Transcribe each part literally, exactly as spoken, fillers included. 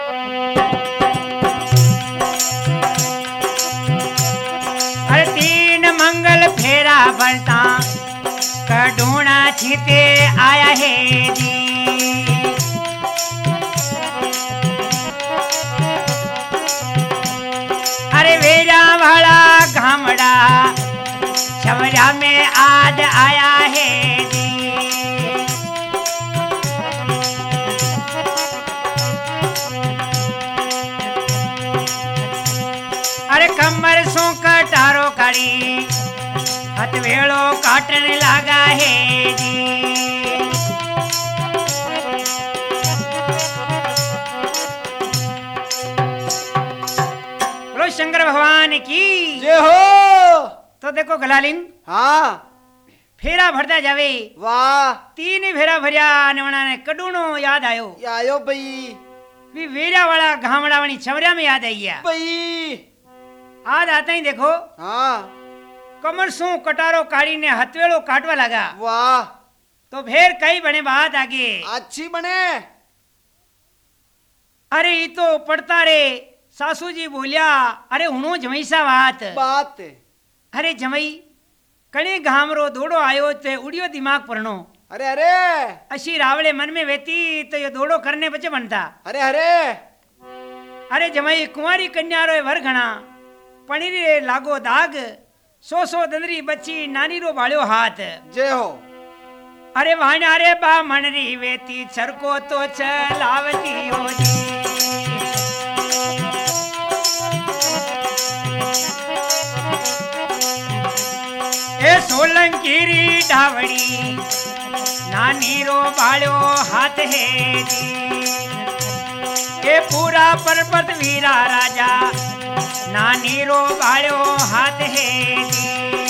अरे तीन मंगल फेरा बनता कडूणा छीते आया है जी। अरे वेरा वाला घामड़ा छवरा में आज आया है जी। अरे कमर सो कटारो कड़ी हथवेड़ो काटने लगा है जी। बोलो शंकर भगवान की जय हो। तो देखो गलालिन हाँ फेरा भरता जावे। वाह तीन फेरा भरिया ने ने कड़ूनो याद आयो। आयो भाई भी वेरा वाला घामड़ावणी छवरिया में याद आई गया भाई। आज आता ही देखो हाँ कमर सू कटारो काढ़ी ने हथवेड़ो काटवा लगा। वाह तो फिर कई बने बात आगे अच्छी बने। अरे ये तो पड़ता रे सासू जी बोलिया अरे हुनो जमई सा बात बात अरे जमई कणे घामरो दौड़ो आयो ते उड़ियो दिमाग परनो। अरे अरे अशी रावड़े मन में वेती तो ये दौड़ो करने बचे बनता। अरे अरे अरे जमई कुंवारी कन्या रो वर घना पणीरी रे लागो दाग सो सो दंदरी बच्ची नानी रो बाळ्यो हाथ। जय हो। अरे वाणा रे बा मनरी वेती छरको तो चलावती हो जी। ए सोलंकीरी डावड़ी नानी रो बाळ्यो हाथ है जी। ए पूरा पर्वत वीरा राजा नानी रो बाळ्यो हाथ है जी।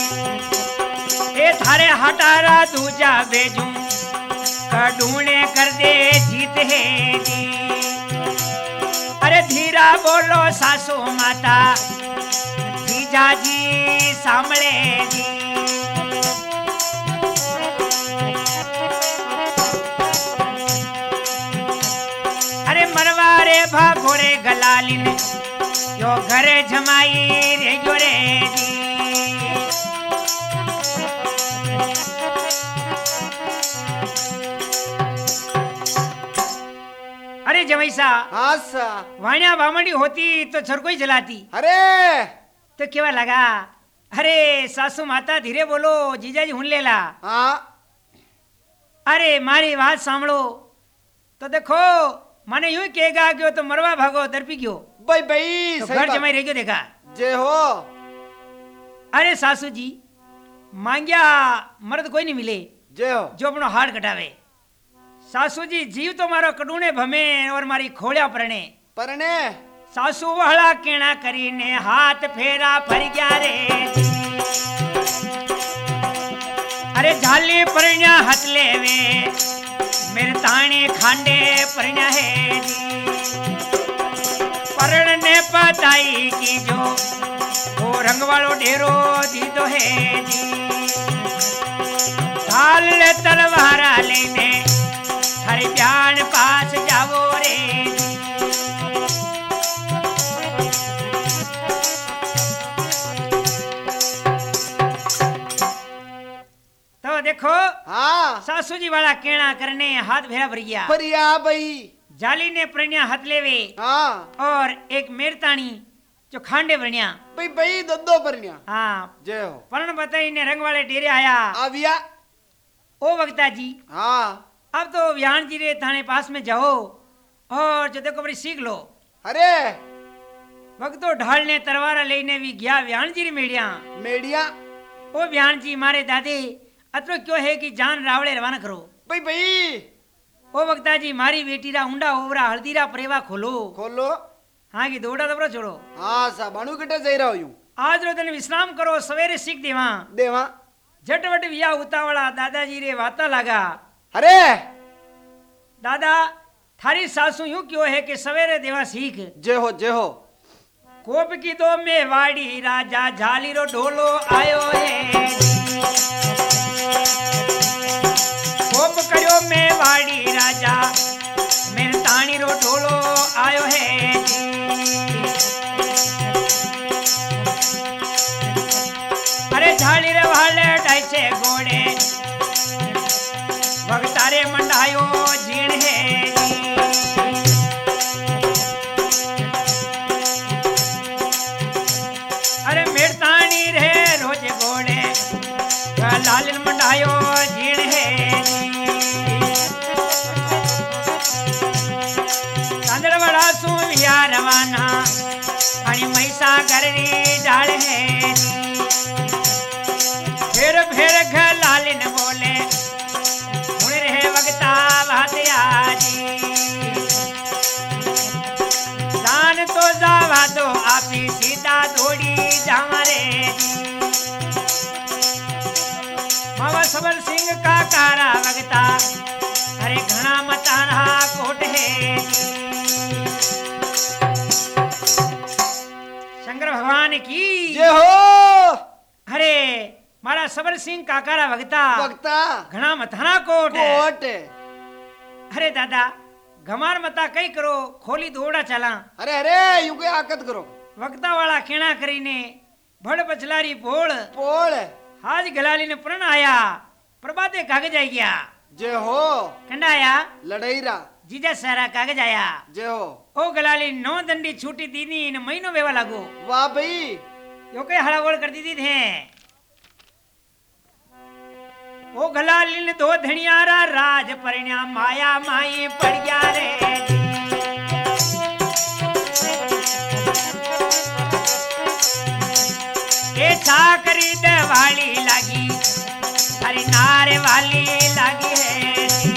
ए थारे हटारा दूजा बेजू कड़ूने कर दे जीत है जी। अरे धीरा बोलो सासू माता जीजा जी सामले जी। अरे मरवारे भागोरे गलालिन यो घरे जमाई रे जो रे जी। अरे जमैसा हाँ सा वाणिया बामड़ी होती तो छरकोई जलाती। अरे तो केवा लगा अरे सासू माता धीरे बोलो जीजाजी हुन लेला। हाँ अरे मारी बात सांभळो तो देखो माने यूं कहेगा क्यों तो मरवा भागो दरपी क्यों भाई भाई तो सही घर बात। जमाई रह गयो देखा। जय हो। अरे सासू जी मांग्या मर्द कोई नहीं मिले जय हो। जो अपनो हाड़ कटावे। सासू जी जीव तो मारो कड़ूने भमे और मारी खोलिया परणे परने सासू वहला केना करीने हाथ फेरा फर गया रे। अरे झाली परण्या हथ लेवे मेरे ताने खांडे परण्या है जी। परण ने पताई की जो वो रंग वालो ढेरो दीदो है जी। ढाल ले तलवारा लेने हरे प्यान पास जावो रे जी। तो देखो हाँ सासू जी वाला केना करने हाथ भेरा भर गया। परिया भाई। जाली ने प्रणिया हाथ लेवे हाँ और एक मेरतानी जो खांडे बनिया भाई भाई दो परनिया। हाँ जय हो। परण बताई ने रंग वाले डेरे आया। आविया ओ वक्ता जी हाँ अब तो व्यान जी रे थाने पास में जाओ और जो देखो बड़ी सीख लो। अरे वक्तो ढाल ने तलवार लेने भी गया व्यान जी रे मेड़िया मेडिया ओ व्यान जी मारे दादे अतरो क्यों है कि जान रावड़े रवाना करो। भाई भाई ओ वक्ता जी मारी बेटी रा उंडा ओवरा हल्दीरा प्रेवा खोलो। खोलो। हाँ की दौड़ा दबरो छोड़ो। हाँ सा बाणु कटे जई रहो यूं आज रो दिन विश्राम करो सवेरे सीख देवा देवा। झटवट विया उतावड़ा दादाजी रे वाता लगा। अरे दादा थारी सासू यूं क्यों है कि सवेरे देवा सीख। जय हो जय हो। कोप की दो में वाड़ी राजा झाली रो ढोलो आयो है। कोप करो में वाड़ी राजा मेरे तानी रो ढोलो आयो है। जीण है जी। अरे मेड़तानी रे रोज घोड़े लालन मंडायो जीण है जी। कंदड़वड़ा सू विया रवाना आणि मैसा गररी डाल है जी। फिर फिर घर लालिन बोले हुण रहे वगता वादया जी। दान तो जावा दो आपी सीधा दौड़ी जावा रे जी। मावा सबर सिंह का कारा वगता अरे घना मताना कोट है जी। शंकर भगवान की जय हो। अरे मारा सबर सिंह काकारा वगता वक्ता घना मथाना कोट है। कोट अरे दादा गमार मता कई करो खोली दौड़ा चला। अरे अरे यूं के आकत करो वक्ता वाला केना करीने भड़ पछलारी पोल पोल हाज गलाली ने प्रण आया प्रभाते कागज आई गया। जय हो। कंडाया लड़ाईरा जीजा सारा कागज आया। जय हो। ओ गलाली नौ दंडी छूटी दीनी इन महीनो वेवा लागो। वाह भाई यो के हड़ावड़ कर दी थे। ओ गलाली ने दो धनियारा राज परिणा माया माई पड़ गया रे जी। ए चाकरी दे वाली लागी अरे नारे वाली लागी है जी।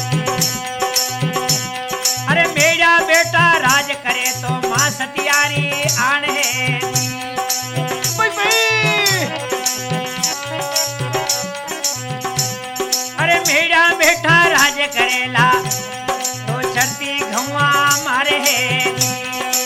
अरे मेरा बेटा राज करे तो मां सतियारी आन है जी। भाई भाई अरे मेरा बेटा राज करेला तो चढ़ती घुआ मारे है जी।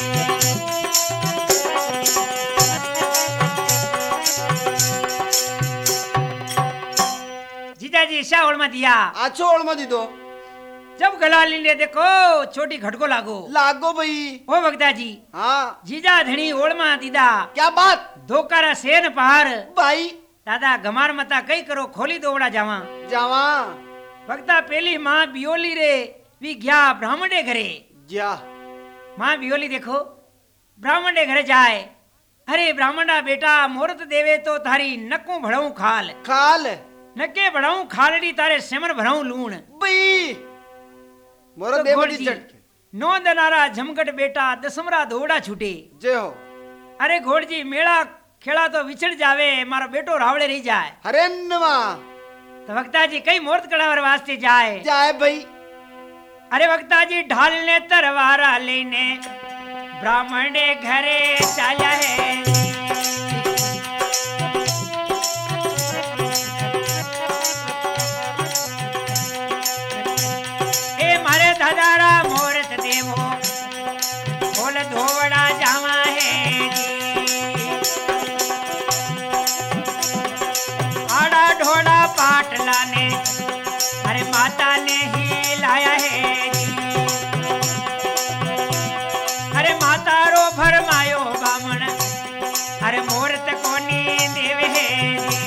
जीजा जी शावल में दिया आछो ओळ मत दो जब गलाली ने देखो छोटी घटको लागो लागो भाई। ओ वगदा जी हाँ जीजा धनी ओळमा दीदा क्या बात धोकारा सेन पहाड़ भाई। दादा गमार मता कई करो खोली दोवड़ा जावा जावा वक्ता पहली माँ बियोली रे वी गया ब्राह्मणे घरे। जा माँ बियोली देखो ब्राह्मणे घरे जाए। अरे ब्राह्मणा बेटा मोरत देवे तो थारी नक्कू भड़ाऊ खाल खाल नक्के भड़ाऊ खालड़ी तारे सेमन भराऊ लूण भाई मोरो तो देवड़ी घोड़जी, चटके। नौ दनारा झमकट बेटा दसमरा दौड़ा छूटे। जय हो। अरे घोड़जी मेला खेला तो विछड़ जावे मारो बेटो रावड़े रही जाए। अरे नवा तो वक्ता जी कई मूर्त कड़ावर वास्ते जाए। जाए भाई। अरे वक्ता जी ढाल ने तरवारा लेने ब्राह्मण ने घरे चाला है। ए मारे दादारा मोरत देवो बोल धोवड़ा जावा है जी। आड़ा ढोड़ा पाटला ने अरे माता ने ही लाया है जी। अरे माता रो भरमायो बामण अरे मोरत कोनी देवे है जी।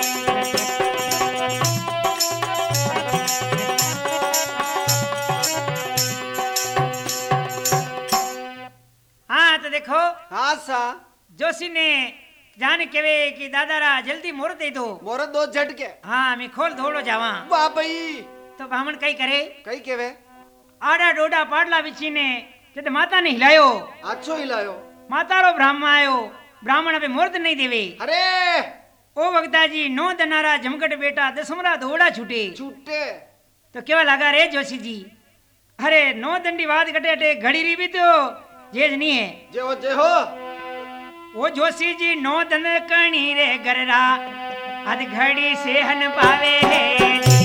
हाँ तो देखो हाँ सा जोशी ने जान केवे कि दादारा जल्दी मोरत दे दो। मोरो दो झटके। हाँ मैं खोल धोड़ो जावा। वाह भाई तो ब्राह्मण कई करे कई केवे आड़ा डोडा पाडला बिछी ने जद माता ने हिलायो आछो हिलायो माता रो ब्राह्मण आयो ब्राह्मण अबे मोरत नहीं देवे। अरे ओ वक्ता जी नौ दनारा जमकट बेटा दसमरा दौड़ा छूटे। छूटे तो केवा लगा रे जोशी जी अरे नौ दंडी वाद कटे अटे घड़ी री भी तो जेज नहीं है। जय हो जय हो। ओ जोशी जी नौ दन कणी रे गररा अध घड़ी सेहन पावे है जी।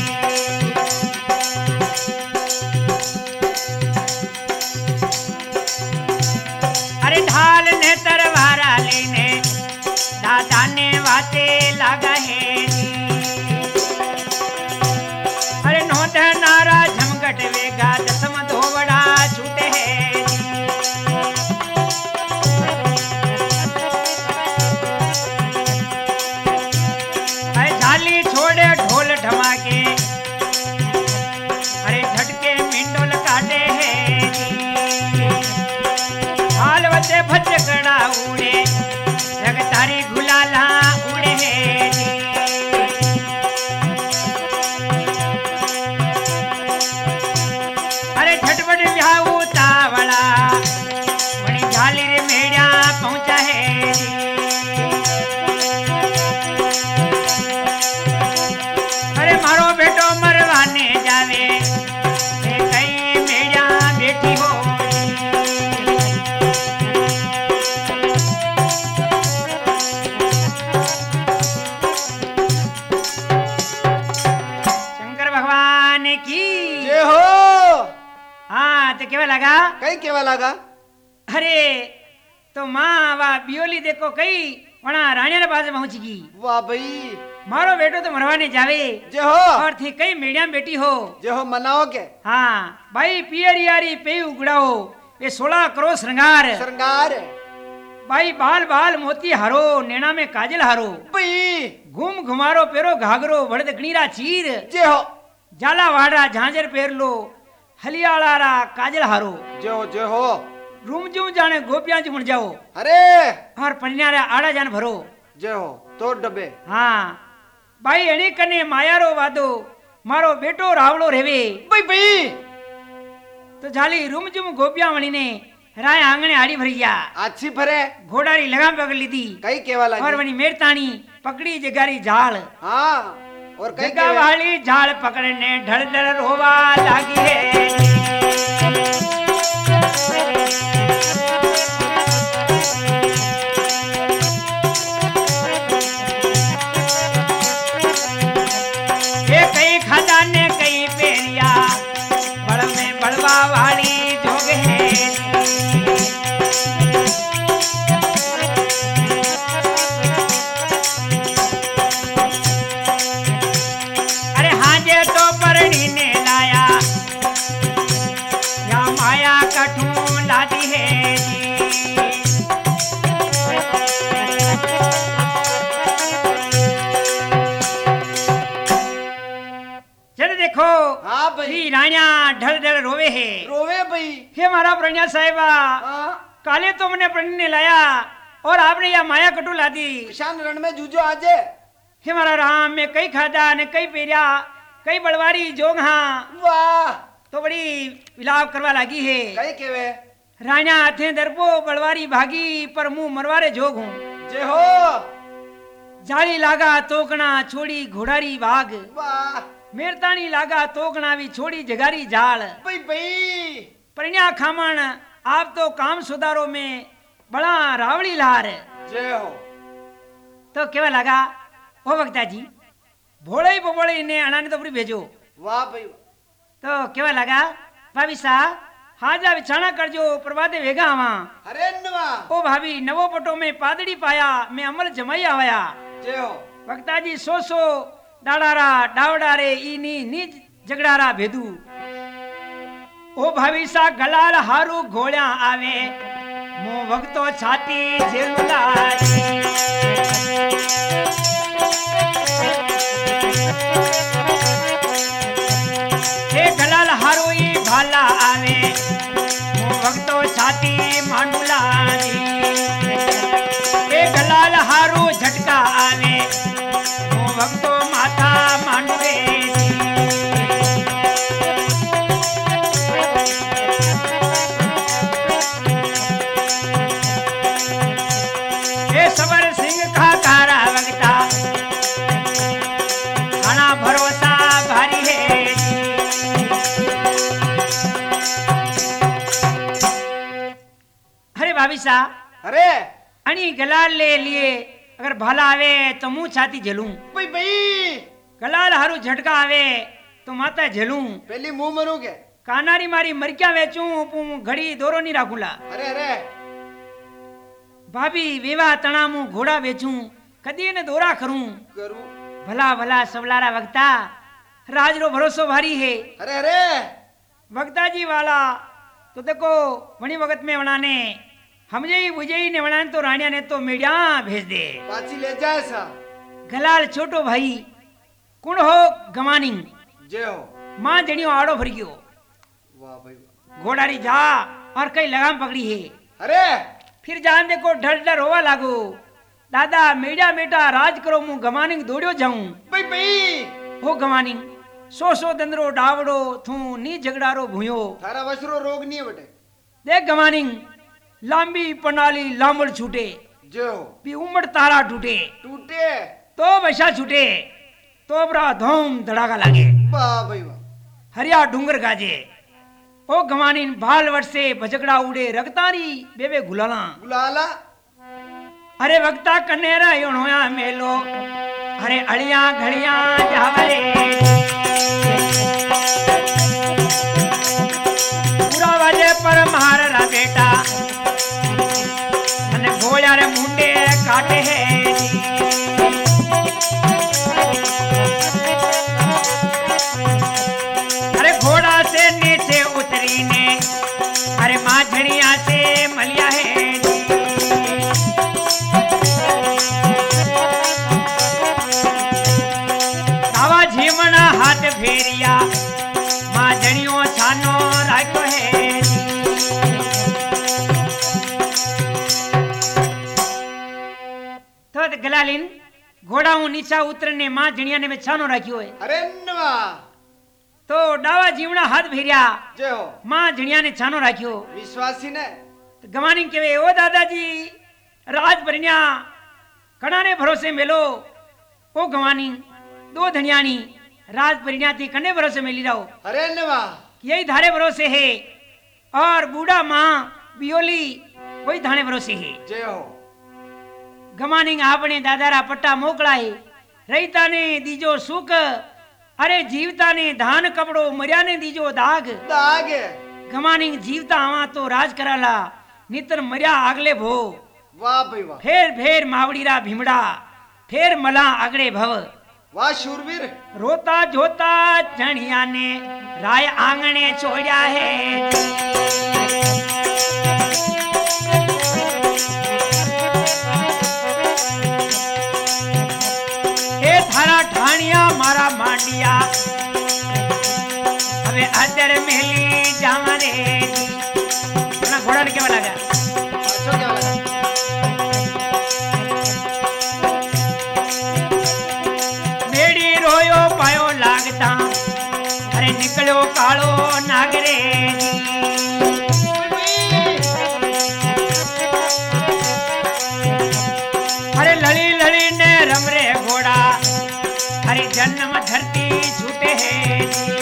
अरे ढाल ने तरवारा लेने दादा ने वाते लागा है जी। अरे नौ नारा झमकट वेगा दसम धोवड़ा छूटे है जी। अरे झाली छोड़े ढोल ढमाके अरे झटपट ब्याहू तावड़ा वणी झाली रे मेड़िया पहुंचा है जी। अरे मारो बेटो मरवाने जावे ए कई मेड़िया बेटी हो शंकर भगवान की जय हो। हाँ तो केवा लगा कई केवा लगा? अरे तो माँ वा बियोली देखो कई वणा राणिया पास पहुंच गई। वाह भाई, मारो बेटो तो मरवाने जावे जय हो। और थी कई मेड़िया बेटी हो। जय हो, मनाओ के? हाँ भाई पियरी यारी पे उगड़ाओ ये सोलह करो श्रृंगार श्रृंगार भाई बाल बाल मोती हरो नैना में काजल हरो भाई, घूम घुमारो पेरो घाघरो भड़द गणीरा चीर जय हो। जाला वाड़ा झांझर पेर लो हलियालारा काजल हारो जय हो जय हो। रूम जू जाने गोपियां जुमण जाओ अरे और पन्यारे आड़ा जान भरो। जय हो। तो डब्बे हाँ भाई एनी कने मायारो वादो मारो बेटो रावलो रेवे भाई भाई, तो झाली रूम जुम गोपियां वणी ने राय आंगणे आड़ी भरिया अच्छी फरे घोड़ारी लगाम पकड़ ली थी कई केवा लगी? और वणी मेरतानी पकड़ी जगारी झाल हाँ, और कई जगा वाली झाल पकड़ने ढल ढल रोवा लागी है। ये कई खजाने कई पेरिया बड़ में बड़वा वाली जोग है। अरे हाजे तो परणी ने लाया या माया कठू लादी है जी। चल देखो हाँ भाई, श्री राणिया ढल ढल रोवे है। रोवे भाई। हे मारा प्रणिया साहिबा हाँ, काले तो मैंने प्रणि ने लाया और आपने यह माया कटू ला दी। किसान रण में जूझो आजे। हे मारा राम में कई खादा ने कई पेरिया कई बड़वारी जोग हाँ वाह, तो बड़ी विलाप करवा लगी है। कई केवे? राणा थे दरपो बड़वारी भागी पर मुंह मरवारे जोग हूँ। जय हो। जाली लागा तोकना छोड़ी घोड़ारी बाग वाह मेरतानी लागा तोकना भी छोड़ी जगारी जाल भाई भाई, परिण्या खामण आप तो काम सुधारो में बड़ा रावड़ी लार। जय हो। तो केवा लगा ओ वक्ता जी भोले ही बोले ने अना ने तो पूरी भेजो। वाह भाई, तो केवा लगा भाभी सा हाजा बिछाना कर जो प्रभाते वेगा आवा। अरे नवा। ओ भाभी नवो पटो में पादड़ी पाया मैं अमल जमाई आवाया। जय हो। वक्ता जी सो सो डाडारा डावडारे इनी नी जगड़ारा भेदू। ओ भाभी सा गलाल हारू घोड़िया आवे मो भक्तो छाती झेलुला। हे गलाल हारू ई भाला आवे मो भक्तो छाती मांडुला। हे गलाल हारू झटका आवे मो भक्तो माथा मांडुरे। हे सबर सिंह का कारा वक्ता खाना भरोसा भारी है। अरे भाभी सा अरे अणी गलाल ले लिए अगर भला आवे तो मुंह छाती झेलूं। भाई भाई, गलाल हारू झटका आवे तो माता झेलूं। पहली मुंह मरू के? कानारी मारी मरक्या वेचूं पू घड़ी दोरो नहीं राखूला। अरे अरे भाभी वेवा तणा मुंह घोड़ा वेचूं कदी ने दोरा करूं। करूं। भला भला सबलारा वक्ता राज रो भरोसो भारी है। अरे अरे वक्ता जी वाला तो देखो वणी वक्त में वणाने हमजे ही बुझे ही ने वणाने तो रानिया ने तो मीडिया भेज दे। पाची ले जाए सा। गलाल छोटो भाई कुण हो गमानी जय हो। मां जणियो आड़ो भर गयो। वाह भाई वाह। घोड़ारी जा और कई लगाम पकड़ी है। अरे फिर जान देखो ढल ढल रोवा लागो। दादा मेड़ा बेटा राज करो मु गमानी दौड़ियो जाऊं। भाई भाई, हो गमानी सो सो दंदरो डावड़ो थू नी झगड़ारो भूयो थारा वसरो रोग नहीं है बेटे देख गवानी लांबी पनाली लांबड़ छूटे जय हो भी उमड़ तारा टूटे टूटे तो वैसा छूटे तो बरा धूम धड़ाका लागे वाह भाई वाह हरिया डूंगर गाजे ओ गवानी भाल वर्षे भजगड़ा उड़े रगतारी बेबे गुलाला गुलाला अरे वक्ता कनेरा योणोया मेलो अरे अड़िया घड़िया जावरे पूरा वाजे पर महारा बेटा अने घोड़ा रे मुंडे काटे है अरे घोड़ा से नीचे उतरी ने अरे माझड़िया से मलिया है दावा झीमना हाथ फेरिया माझड़ियों छानो राखो है तो गलालीन घोड़ा हूं नीचा उतरने मां झणिया ने में छानो राख्यो है अरे नवा तो डावा जीवना हाथ फेरिया जय हो मां झणिया ने छानो राख्यो विश्वासी ने तो गवानी केवे ओ दादाजी राज परिण्या कणा ने भरोसे मेलो ओ गवानी दो धनियानी राज परिण्या थी कने भरोसे मेली रहो अरे नवा यही धारे भरोसे है और बूढ़ा मां बियोली वही धाने भरोसे है जय हो गमानी आपने दादारा पट्टा मोकलाए रहीता ने दीजो सुख अरे जीवता ने धान कपड़ो मर्या ने दीजो दाग दाग गमानी जीवता आवा तो राज कराला नितर मर्या आगले भो वाह भाई वाह फेर फेर मावड़ीरा भीमड़ा फेर मला आगड़े भव वाह शूरवीर रोता जोता चणिया ने राय आंगणे छोड़ा है थारा ठाणिया मारा मांडिया अबे अदर मेली जावा रे ना घोड़ा ने केवा लगा अच्छा क्या लगा मेड़ी रोयो पायो लागता अरे निकलो कालो नागरे अरे लड़ी लड़ी ने रमरे घोड़ा अरे जन्म धरती छूटे है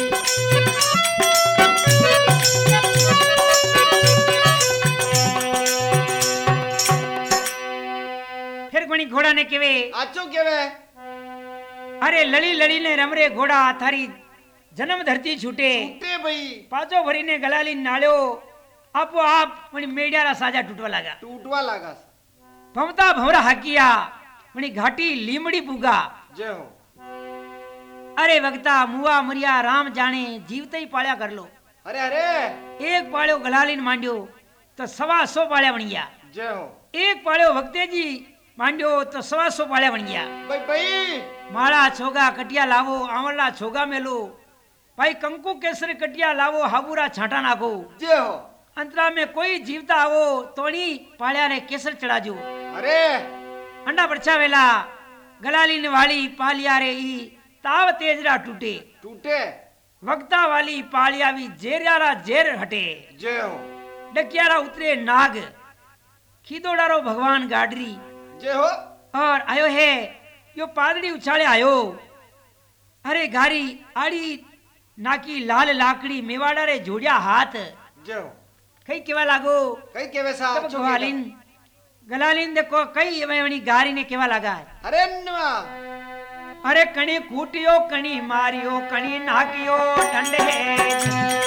फिर गुणी घोड़ा ने केवे आचो केवे अरे लड़ी लड़ी ने रमरे घोड़ा थारी जन्म धरती छूटे टूटे भाई पाचो भरी ने गलाली नाळ्यो आपो आप मणी मेडियारा साजा टूटवा लगा टूटवा लगा भमता भवरा हाकिया मणी घाटी लीमड़ी पुगा जय हो अरे वक्ता मुआ मरिया राम जाने जीवते ही पाळ्या कर लो अरे अरे एक पाळ्यो गलालीन मांड्यो तो सवा सौ पाळ्या बन गया जय हो एक पाळ्यो भक्ते जी मांड्यो तो सवा सौ पाळ्या बन गया भाई भाई माड़ा छोगा कटिया लावो आवला छोगा मेलो भाई कंकु केसर कटिया लावो हाबूरा छाटा नाखो जय हो अंतरा में कोई जीवता आवो तोणी पाळ्या ने केसर चढ़ाजो अरे अंडा बरछा वेला गलालीन वाली पालिया रे ई ताव तेजरा टूटे टूटे वक्ता वाली पालिया भी जेरियारा जेर हटे जय हो डकियारा उतरे नाग खीदोड़ारो भगवान गाडरी जय हो और आयो है यो पादड़ी उछाले आयो अरे गारी आड़ी नाकी लाल लाकड़ी मेवाड़ा रे जोड़िया हाथ जय हो कई केवा लागो कई केवे साहब तब गवालीन गलालीन देखो कई एवनी गारी ने केवा लगा अरे नवा अरे कणी कूटियो कणी मारियो कणी नाकियो डंडे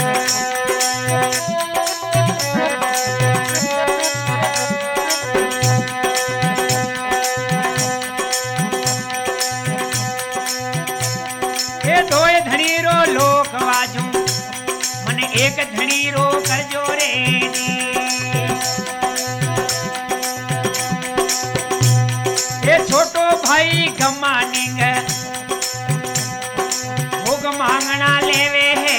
हे दोए धनीरो लोक वाजू मने एक धनीरो करजो रे हे छोटो भाई गमानिंग भोग मांगना लेवे है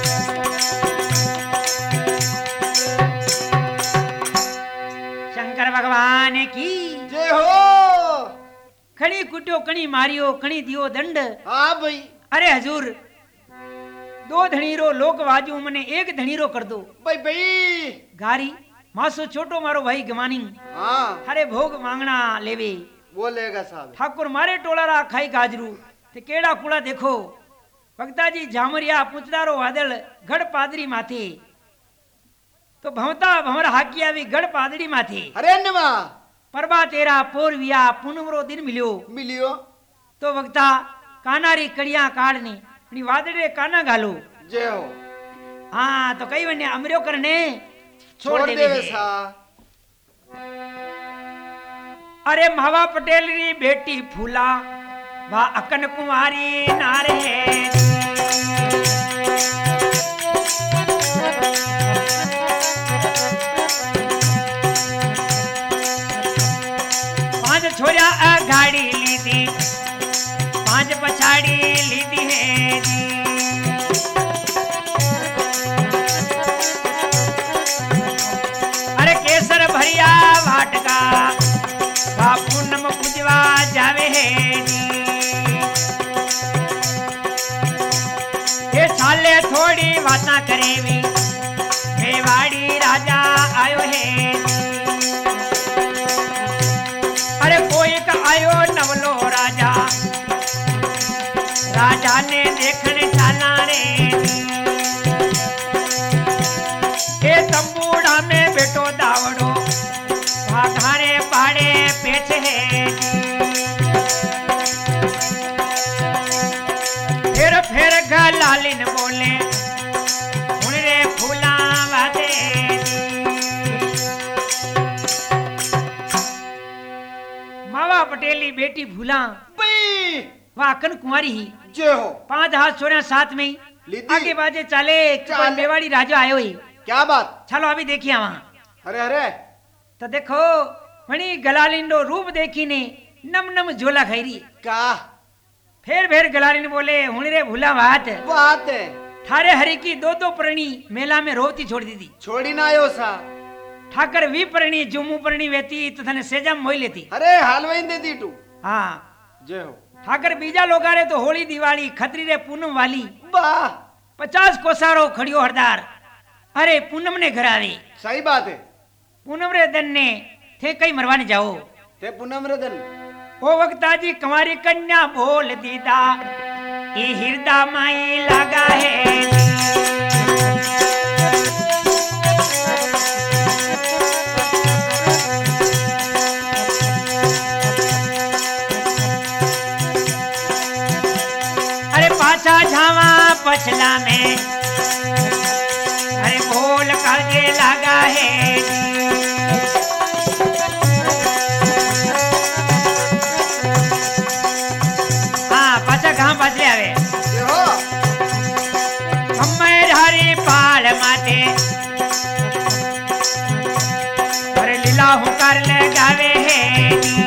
शंकर कणी कुटियो कणी मारियो कणी दियो दंड। हाँ भाई। अरे हजूर दो धणीरो लोक वाजू मने एक धणीरो कर दो। भाई भाई गारी मासो छोटो मारो भाई गमानी। हाँ हरे भोग मांगना लेवे वो लेगा साहब। ठाकुर मारे टोलारा खाई गाजरू ते केड़ा कूड़ा देखो भक्ताजी झामरिया पुचदारो वादल गढ़ पादरी माथे तो भवता भंवर हाकिया भी गढ़ पादरी माथे। अरे नवा परबा तेरा पोरविया पूनमरो दिन मिलियो मिलियो तो भक्ता कानारी कड़िया काढ़ने नी वादड़े काना गालो। जय हो। हाँ तो कई वन्य अमरियो करने छोड़, छोड़ देवे देवे छे। सा। अरे मावा पटेल री बेटी फूला वा अकन कुमारी नारे पांच छोरा आ गाड़ी लीधी पांच पछाड़ी लीधी है जी। अरे केसर भरिया भाटका वा पूनम पूजवा जावे है जी। ये साले थोड़ी बाता करेवी मेवाड़ी राजा आयो है जी। अरे कोई का आयो नवलो राजा राजा ने देखने चाला रे जी। ये तंबूड़ा में बेटो दावड़ो घारे पाड़े पेट है फिर फिर गलालिन बोले उनरे फूला वादे। मावा पटेली बेटी भूला भाई वह अकन कुंवारी ही जय हो। पांच हाथ छोरा साथ में लीधी। आगे बाजे चाले चाले। मेवाड़ी राजा आयो ही। क्या बात। चलो अभी देखिए वहां अरे अरे तो देखो वणी गलालिंडो रूप देखी ने नम नम झोला खाई रही। का फिर फिर गलालिन बोले हुण रे भूला बात बात है। थारे हरि की दो दो प्रणी मेला में रोती छोड़ दी थी। छोड़ी ना आयो सा। ठाकर वी प्रणी जुमू प्रणी वेती तो थने सेजम मोई लेती। अरे हालवाइन दे दी तू। हाँ जय हो। ठाकर बीजा लोगा रे तो होली दिवाली खतरी रे पूनम वाली वाह पचास कोसारो खड़ियो हरदार। अरे पूनम ने घर आवे सही बात है। पूनम रे दन ने थे कई मरवाने जाओ ते पूनम रदन ओ वक्ताजी कुंवारी कन्या बोल दीदा ये हिरदा माई लगा है। अरे पाछा झावा पछला में अरे बोल काजे लगा है। हाँ पाछा कहाँ बदले आवे जय हो। हमें हरी पाल माते अरे लीला हूँ कर ले गावे है।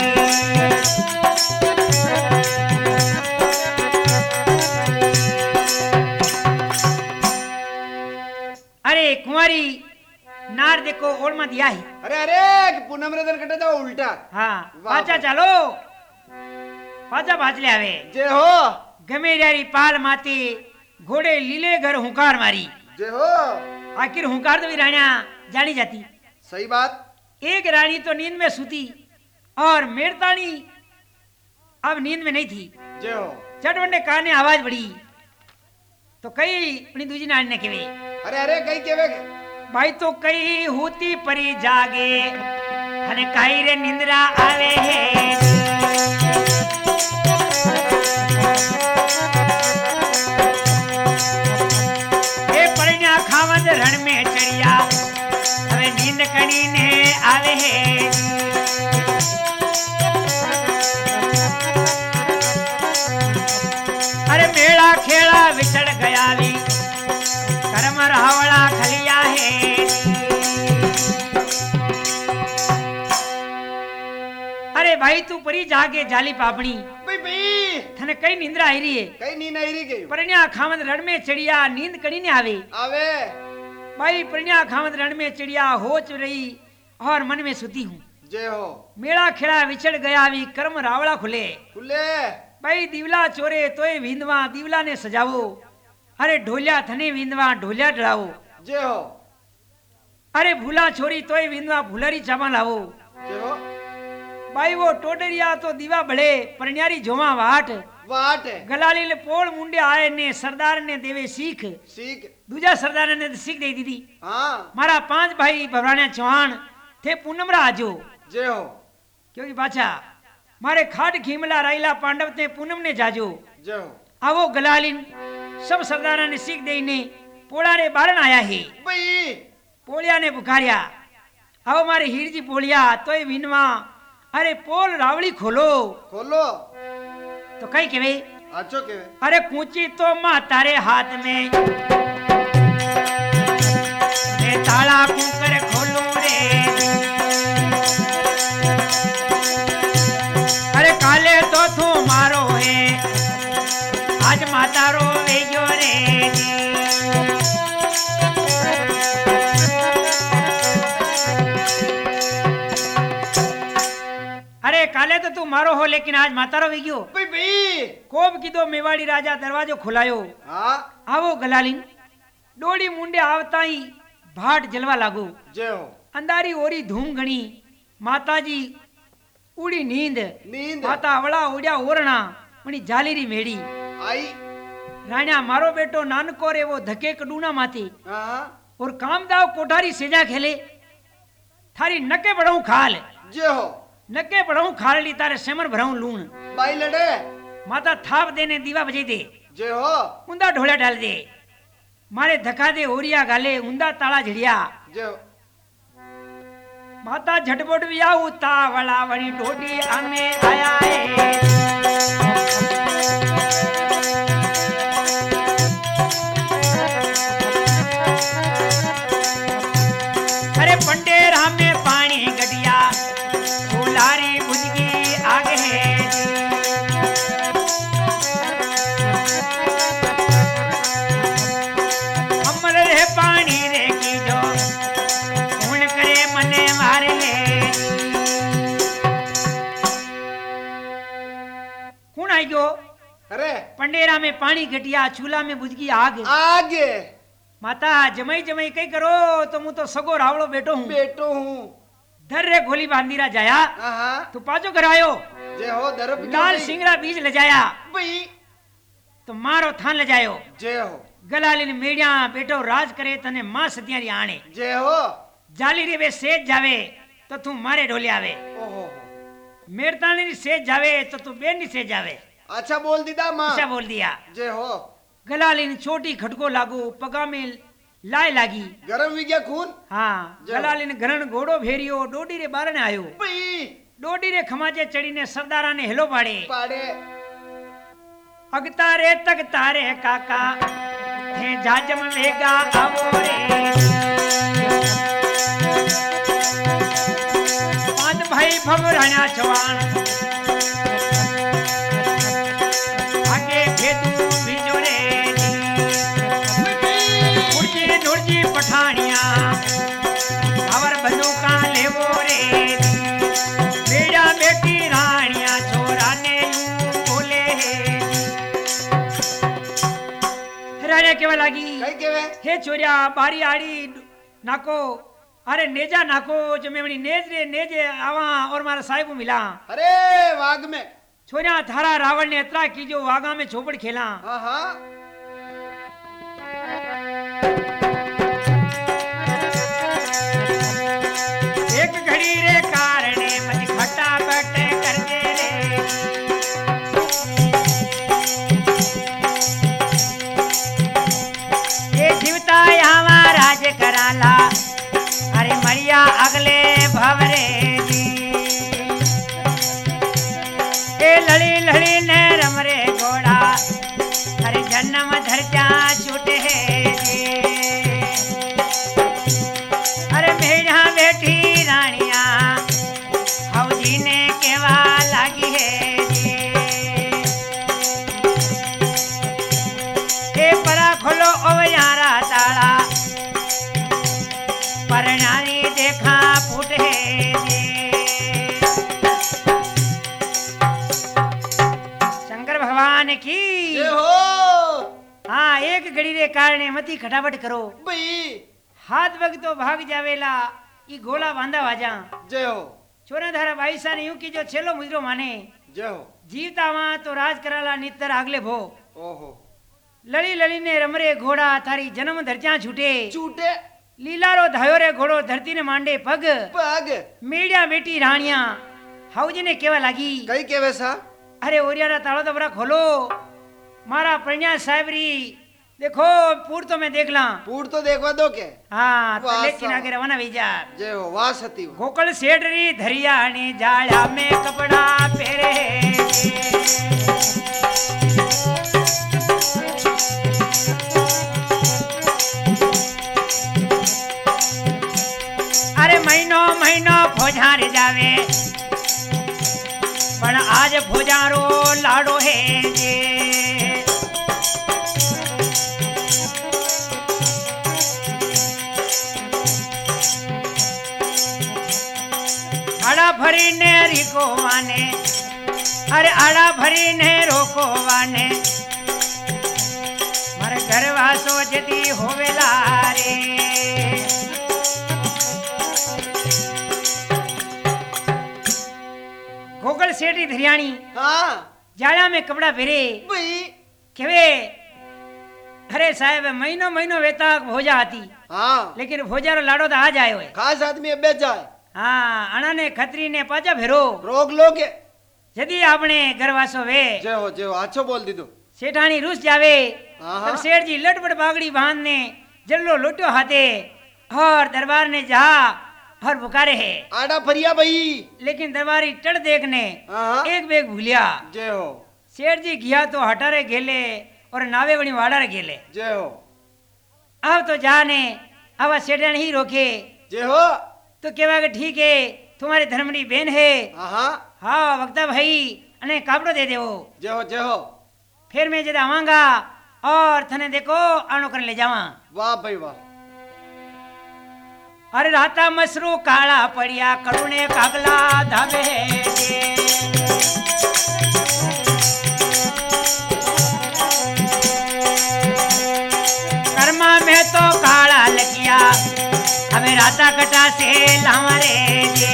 अरे कुंवारी नार देखो ओढ़ मत दिया ही। अरे अरे पूनम रदन कटे जाओ उल्टा। हाँ वाह पाचा चलो पाचा भाजले आवे जय हो। गमे यारी पाल माती घोड़े लीले घर हुंकार मारी। जय हो। आखिर हुंकार तो भी राणिया जानी जाती। सही बात। एक रानी तो नींद में सूती और मेरतानी अब नींद में नहीं थी। जय हो। चटवंडे काने आवाज बढ़ी तो कई अपनी दूजी नानी ने केवे अरे अरे कई केवे भाई तो कई होती परी जागे हने काई रे निंद्रा आवे है। ए परिण्या खावंद रण में चढ़िया हमें नींद कणी ने आवे है। अरे मेला खेला विछड़ गया ली कर्म रावड़ा खलिया है। अरे भाई तू परी जागे जाली पापड़ी भाई भाई थने कई निंद्रा आई रही है। कई नींद आई रही गई। परिण्या खामद रण में चिड़िया नींद कड़ी ने आवे। आवे भाई परिण्या खामद रण में चिड़िया होच रही और मन में सुती हूँ। जय हो मेला खेड़ा विछड़ गया भी कर्म रावड़ा खुले खुले भाई दीवला चोरे तोय विंदवा दीवला ने सजावो अरे ढोलिया थने विंदवा ढोलिया डरावो जय हो अरे भूला छोरी तोय विंदवा भूलरी चामा लावो जय हो भाई वो टोडरिया तो दीवा बड़े परन्यारी जोमा वाट वाट गलाली ले पोल मुंडे आए ने सरदार ने देवे सीख सीख दूजा सरदार ने सीख दे दी हाँ मारा पांच भाई भवराने चौहान थे पूनम राजो जय हो क्योंकि बाचा मारे खाट खीमला राइला पांडव ते पूनम ने जाजो जय हो आवो गलालिन सब सरदारा ने सीख दे ने पोड़ा रे बारण आया है भाई पोलिया ने पुकारिया आओ मारे हीरजी पोलिया तोय विनवा अरे पोल रावड़ी खोलो खोलो तो कई के भाई अच्छो के अरे कूची तो माँ तारे हाथ में मैं ताला कुकर खोलूं रे अरे काले तो तू मारो है आज माता रो वेजो रे अरे काले तो तू मारो हो लेकिन आज माता रो वेग्यो भाई भाई कोब कीधो मेवाड़ी राजा दरवाजो खुलायो हाँ आवो गलालिन डोड़ी मुंडे आवता ही भाट जलवा लागो जय हो अंधारी ओरी धूम घणी माताजी उड़ी नींद नींद माता अवड़ा उड़िया ओरणा मनी जालीरी मेड़ी आई राणा मारो बेटो नानको रे वो धके कड़ूना माती हाँ और कामदाव कोठारी सेजा खेले थारी नके बढ़ाऊं खाल जय हो नके बढ़ाऊं खाल ली तारे सेमर भराऊं लूण बाई लड़े माता थाप देने दीवा बजे दे जय हो उंदा ढोला डाल दे मारे धक्का दे ओरिया गाले उंदा ताला झड़िया जय हो माता झटपट भी आऊ तावला वणी डोडी आमे आया है अरे पंडेरा में पानी गडिया फुलारी बुझगी आगे है अमर रे पानी रे की जो कौन करे मने मारे कौन आई गयो अरे पंडेरा में पानी घटिया चूल्हा में बुझगी आग आगे माता जमई जमई कई करो तो मु तो सगो रावड़ो बेटो हूँ बेटो हूँ धर रे गोली बांधीरा जाया हाँ तू पाचो करायो जय हो दरब लाल सिंगरा बीज ले जाया भाई तो मारो थान ले जायो जय हो गलालिन मेड़िया बेटो राज करे तने मां सतियारी आणे जय हो जाली रे वे सेज जावे तो तू मारे ढोले आवे ओहो मेरतानी री सेज जावे तो तू बेन नी सेज जावे अच्छा बोल दीदा माँ ऐसा बोल दिया जय हो गलालिन छोटी खटको लागू पगा में लाए लागी गरम भी गया खून हाँ जाओ। गलालिन घरण घोड़ो भेरियो डोडी रे बारने आयो भाई डोडी रे खमाचे चढ़ीने सरदारा ने हेलो पाड़े पाड़े अगता रे तगता रे काका थे जाजम वेगा आवो रे पांच भाई भवराना चवान आगे खेतू बीजो रे उड़जी नुड़जी पठानिया खबर बंदूका लेवो रे बेड़ा बेटी रानिया छोरा ने यूं बोले रानिया केवा लागी कई केवे हे छोरिया बारी आड़ी नाको अरे नेजा नाको जो मैं बड़ी नेज रे नेजे आवा और मारा साहिब मिला अरे वाग में छोरिया थारा रावण ने इतना की जो वागा में झोपड़ खेला हाँ हाँ एक घड़ी रे कारणे मज खटा बट कर दे रे ये जीवता यहाँ राज कराला अरे मरिया अगले भवरे जी ए लड़ी लड़ी ने रमरे घोड़ा अरे जन्म भगवान की जय हो हाँ एक घड़ी रे कारणे मती खटावट करो भाई हाथ वग तो भाग जावेला ई गोला बांधा वाजा जय हो छोरा धारा बाईसा ने यूं की जो छेलो मुजरो माने जय हो जीवता वहां तो राज कराला नितर आगले भो ओहो लड़ी लड़ी ने रमरे घोड़ा थारी जन्म धरचा छूटे छूटे लीलारो धायो रे घोड़ो धरती ने मांडे पग पग मेड़िया बेटी राणिया हाउजी ने केवा लागी कई के वैसा अरे ओरियारा तालो तो बड़ा खोलो मारा प्रज्ञा साहबरी देखो पूर तो मैं देख ला पूर तो देखवा दो के हाँ तो वाह लेकिन साहब। आगे रवाना भेजा जय हो वाह सती वाह। गोकल सेठरी धरिया ने जाड़ा में कपड़ा पहरे अरे महीनो महीनो फौजार जावे पण आज फौजारो लाडो है जे आड़ा भरी ने रिको वाने अरे आड़ा भरी ने रोको वाने मारे घर वासो जदी होवेला रे गोगल सेठी धरियाणी हाँ जाड़ा में कपड़ा पहरे भाई केवे अरे साहेब महीनो महीनो वेता भोजा आती हाँ लेकिन भोजा रो लाडो तो आज आयो है खास आदमी अब जाए हाँ अणा ने खतरी ने पाचा फेरो रोक लो के यदि आपने घरवासो वे जय हो जय हो अच्छो बोल दी तू सेठानी रूस जावे हाँ। तब सेठ जी लटपट बागड़ी बांध ने जल्लो लोटो हाथे और दरबार ने जा और पुकारे है आड़ा फरिया भाई लेकिन दरबारी टड़ देखने हाँ। एक बेग भूलिया जय हो सेठ जी गया तो हटारे गेले और नावे बनी वाड़ारे गेले जय हो अब तो जाने अब सेठानी ही रोके जय हो तो केवा के ठीक है तुम्हारी धर्मनी बहन है हाँ हाँ हाँ वक्ता भाई अने कापड़ो दे देवो जय हो जय हो फिर मैं जदा आवांगा और थने देखो आणो कर ले जावा वाह भाई वाह अरे राता मसरू काला पड़िया करुणे कागला धावे कर्मा में तो काला लगिया हमें राता कटा से लावरे जे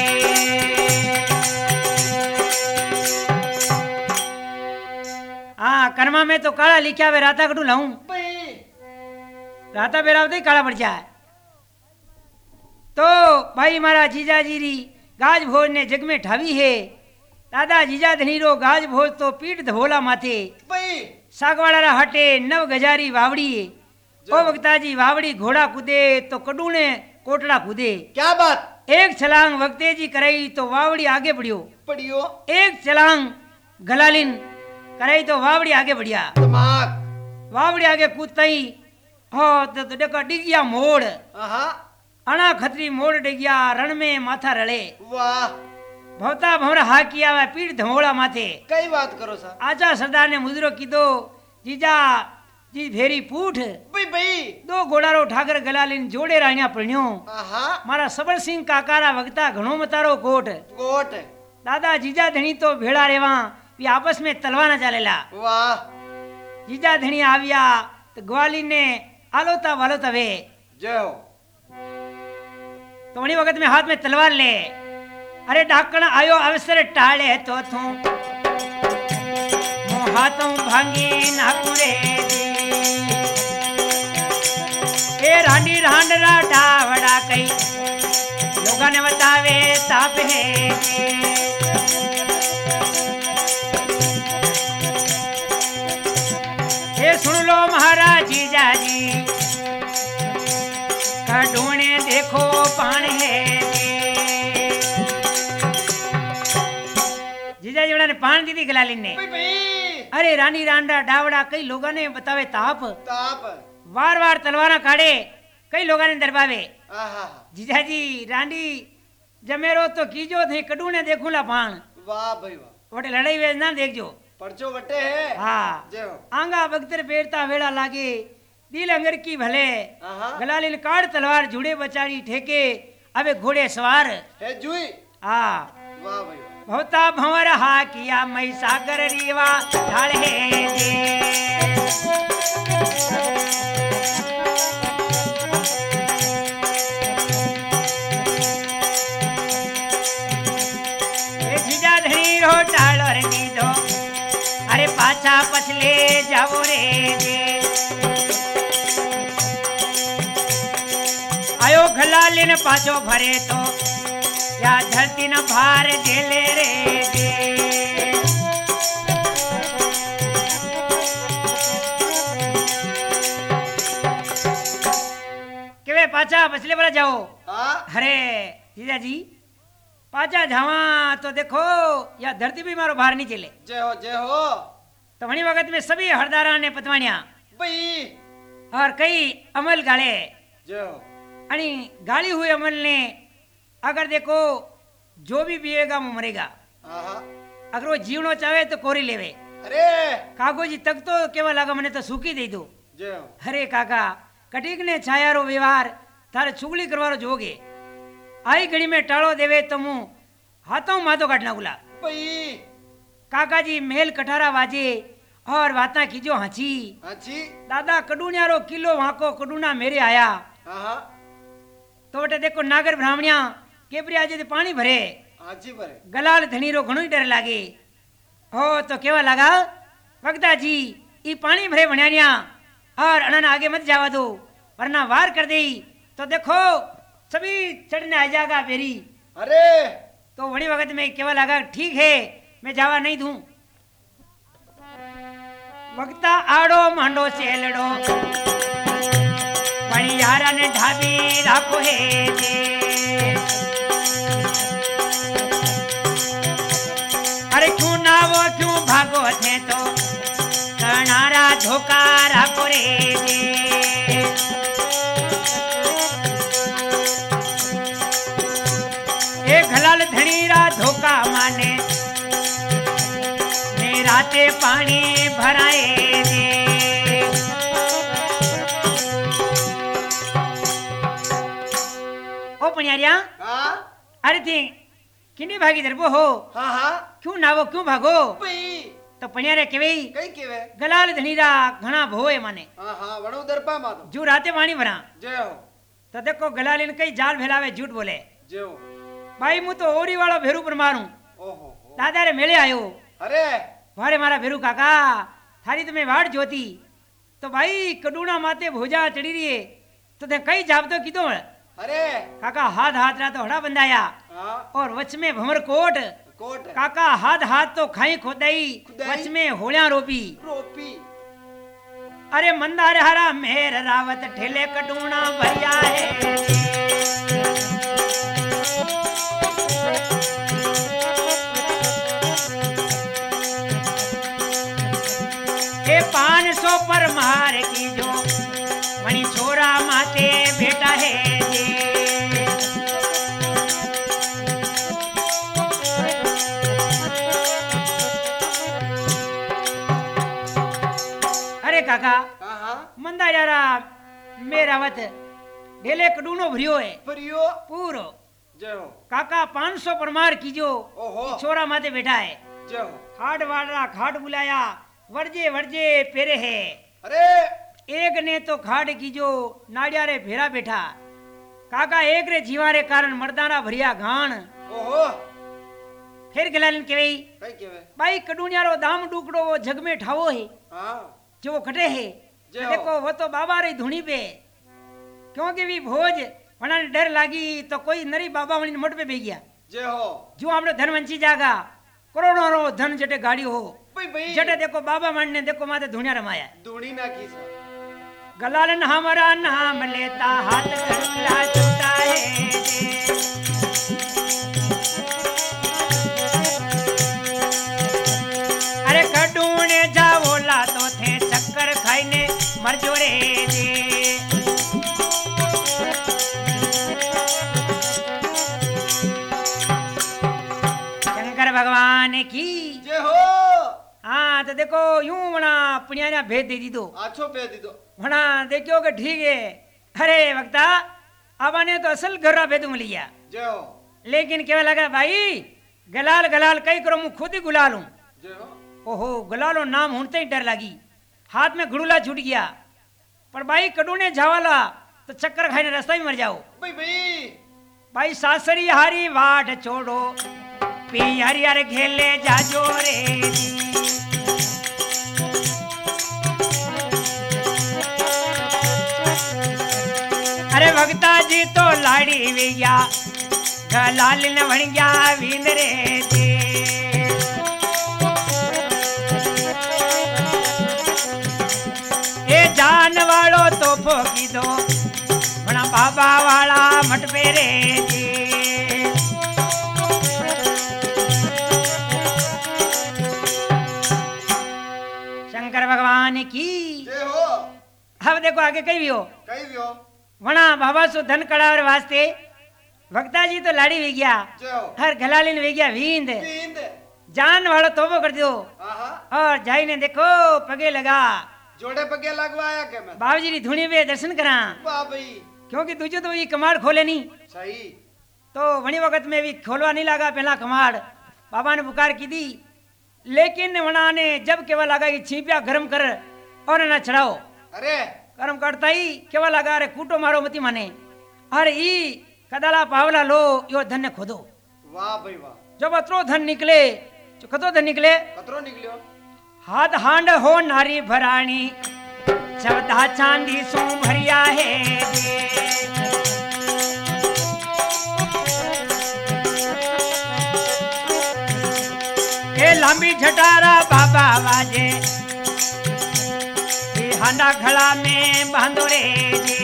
हाँ कर्मा में तो काला लिखा वे राता कटू लाऊं भाई राता बेरावते ही काला पड़ जाए तो भाई मारा जीजा जीरी गाज भोज ने जग में ठावी है दादा जीजा धनीरो गाज भोज तो पीठ धोला माथे भाई सागवाड़ा हटे नव गजारी वावड़ी ओ वक्ताजी वावड़ी घोड़ा कूदे तो कड़ूने कोटड़ा कूदे क्या बात एक छलांग वक्ते जी कराई तो वावड़ी आगे बढ़ियो पढ़ियो एक छलांग गलालिन कराई तो वावड़ी आगे बढ़िया दिमाग वावड़ी आगे कूदता ही हो तो, तो देखो डिगिया मोड़ हाँ अणा खतरी मोड़ डिगिया रण में माथा रले वाह भवता भवरा हा किया वे पीठ धमोड़ा माथे कई बात करो सा आचा सरदार ने मुजरो कीधो जीजा जी भेरी पूठ भाई भाई दो घोड़ारो ठाकर गलालीन जोड़े राणिया पड़ियो हाँ मारा सबल सिंह काकारा वक्ता घणो मतारो कोट कोट दादा जीजा धणी तो भेड़ा रेवा वी आपस में तलवा न चालेला वाह जीजा धणी आविया तो ग्वाली ने आलोता वालोता वे जय हो तो उन्हीं वक्त में हाथ में तलवार ले अरे डाकण आयो अवसर टाले तो थू मो हाथों भांगी नाकुरे ए रांडी रांडरा डावड़ा कई लोगों ने बतावे ताप है ये सुन लो महाराज जीजा जी ढूंढे देखो पान है जीजा जी ने पान दी थी गलालिन ने भाई भाई अरे रानी रांडा डावड़ा कई लोगों ने बतावे ताप ताप वार वार तलवारा काढ़े कई लोगों ने दरबावे आहा जीजा जी रांडी जमेरो तो कीजो थे कड़ूने देखूला पान वाह भाई वाह वटे लड़ाई वे ना देखजो परचो वटे है हाँ जय हो आंगा बगतर पेरता वेड़ा लागे दिल अंगर की भले आहा गलालिन काड़ तलवार जुड़े बचाड़ी ठेके अबे घोड़े सवार है जुई हाँ वाह भाई वाह होता भंवर हा किया मई सागर रीवा ढाले दे जीजा धनी रो डालो रे नीधो अरे पाछा पछले जाओ रे दे आयो घलालीन पाछो भरे तो या धरती न भार झेले रे दे केवे पाछा पछले वाला जाओ हाँ अरे जीजा जी पाछा जावा तो देखो या धरती भी मारो बाहर नहीं चले जय हो जय हो तो वही वक्त में सभी हरदारा ने पतवानिया भाई और कई अमल गाले जय हो आणि गाली हुए अमल ने अगर देखो जो भी पिएगा वो मरेगा हाँ हाँ अगर वो जीवनो चाहे तो कोरी लेवे अरे काको जी तक तो केवल लगा मने तो सूकी दे दो जय हो अरे काका कटीक ने छायारो व्यवहार थारे चुगली करवारो जोगे आई घड़ी में टाळो देवे तो मु हाथों माथो काटना गुला भाई काका जी मेल कठारा वाजे और वाता कीजो हाची अच्छी दादा कड़ून्यारो किलो वाको कड़ूना मेरे आया हाँ हाँ तो वटे देखो नागर ब्राह्मणिया केपरी आज ते पानी भरे अच्छी पर गलाल धनीरो घणो ही डर लागे हो तो केवा लगा वक्ता जी ई पानी भरे भण्यानिया और अनन आगे मत जावा दो वरना वार कर देई तो देखो सभी चढ़ने आ जाएगा बेरी अरे तो वही वक्त में केवा लगा ठीक है मैं जावा नहीं दूं वक्ता आड़ो मांडो सेलड़ो यारा ने ढाबी राखो है दे अरे क्यों ना वो क्यों भागो थे तो करनारा धोखा राखो रे दे एक हलाल धनीरा धोखा माने राते पानी भराए दे ओ पनियारिया हाँ अरे थी किन्नी भागी दरबो हो हाँ हाँ क्यों नावो क्यों भागो भाई तो पनियारे केवेई कई केवे गलाल धनीरा घना भोए माने हाँ हाँ वणु दरपा मातो जू राते पानी भरा जय हो तो देखो गलाल इन कई जाल फैलावे झूठ बोले जय हो भाई मु तो ओरी वालो भेरू पर मारूं ओहो दादा रे मेले आयो अरे वारे मारा भेरू काका थारी तुम्हें वाड़ जोती तो भाई कडूना माते भोजा चढ़ी रही है तो ते कई जाब तो कीधो अरे काका हाथ हाथ रहा तो हड़ा बंधाया हाँ और वच में भंवर कोट कोट काका हाथ हाथ तो खाई खोदाई खुदाई। वच में होलिया रोपी रोपी अरे मंदार हरा मेहर रावत ठेले कटूना भरिया है ए पान सौ पर मार की जो मणि छोरा माते बेटा है ये। अरे काका हाँ हाँ मंदा यारा मेरा वत ढेले कड़ूनो भरियो है परियो पूरो जय हो काका पांच सौ परमार कीजो ओहो छोरा माते बैठा है जय हो खाट वाड़ा खाट बुलाया वर्जे वर्जे पेरे है अरे एक ने तो खाट कीजो नाड़िया रे भेरा बैठा काका एक रे जीवा रे कारण मर्दाना भरिया घाण ओहो फिर गलालन के वही कई केवे भाई कड़ूनियारो दाम डूकड़ो वो जग में ठावो है हाँ जो वो कटे है जय हो। देखो वो तो बाबा रे धुनी पे क्योंकि भी भोज वना डर लागी तो कोई नरी बाबा वनी मोट पे बे गया जय हो जो हमने धन वंची जागा करोड़ों रो धन जटे गाड़ी हो भाई भाई जटे देखो बाबा मन ने देखो माते धुनिया रमाया दूनी ना की सा गलालन हमारा नाम लेता हाथ गरुला छूटा है अरे कटूने जाओला तो थे चक्कर खाईने मर जो रे जे शंकर भगवान की जय हो हाँ तो देखो यूं बना पुण्याना भेद दे दी दो आछो पे दी दो बना देखियो कि ठीक है अरे वक्ता आबा ने तो असल घर्रा भेद मिल गया जय हो लेकिन क्या लगा भाई गलाल गलाल कई करो मुँह खुद ही गुलाल हूँ। जय हो। ओहो गलालो नाम होते ही डर लगी, हाथ में घड़ूला छूट गया। पर भाई कड़ूने जावाला तो चक्कर खाने रास्ता ही मर जाओ। भाई भाई भाई सासरी हारी वाट छोड़ो पी हरियर घेले जाजो रे। अरे भगता जी तो लाड़ी विया गलाल न बन गया विंदरे जी। ए जान वालो तो फोकी दो बना बाबा वाला मट पेरे जी। शंकर भगवान की जय हो। अब देखो आगे कहीं भी हो कहीं भी हो। वना बाबा सु धन कड़ावर वास्ते भक्ता जी तो लाड़ी वी गया जय हो। हर घलालीन वी गया वींद पींद। जान वालो तोबो कर दो। आहा। और जाई ने देखो पगे लगा जोड़े पगे लगवाया के मैं। बाबूजी री धुनी पे दर्शन करा वाह भाई। क्योंकि तुझे तो ये कमाड़ खोले नहीं सही। तो वणी वक्त में भी खोलवा नहीं लगा पहला कमाड़ बाबा ने पुकार की दी। लेकिन वना ने जब केवल लगा कि छीपिया गरम कर और ना चढ़ाओ। अरे गरम करता ही केवल लगा रे कूटो मारो मती माने अरे ई कदाला पावला लो यो धन ने खोदो। वाह भाई वाह। जब अतरो धन निकले जो कतो धन निकले कतरो निकलियो। हाथ हांड हो नारी भराणी चौदा चांदी सो भरिया है दे। ए लंबी झटारा बाबा वाजे हांडा घड़ा में बांधो रे जी।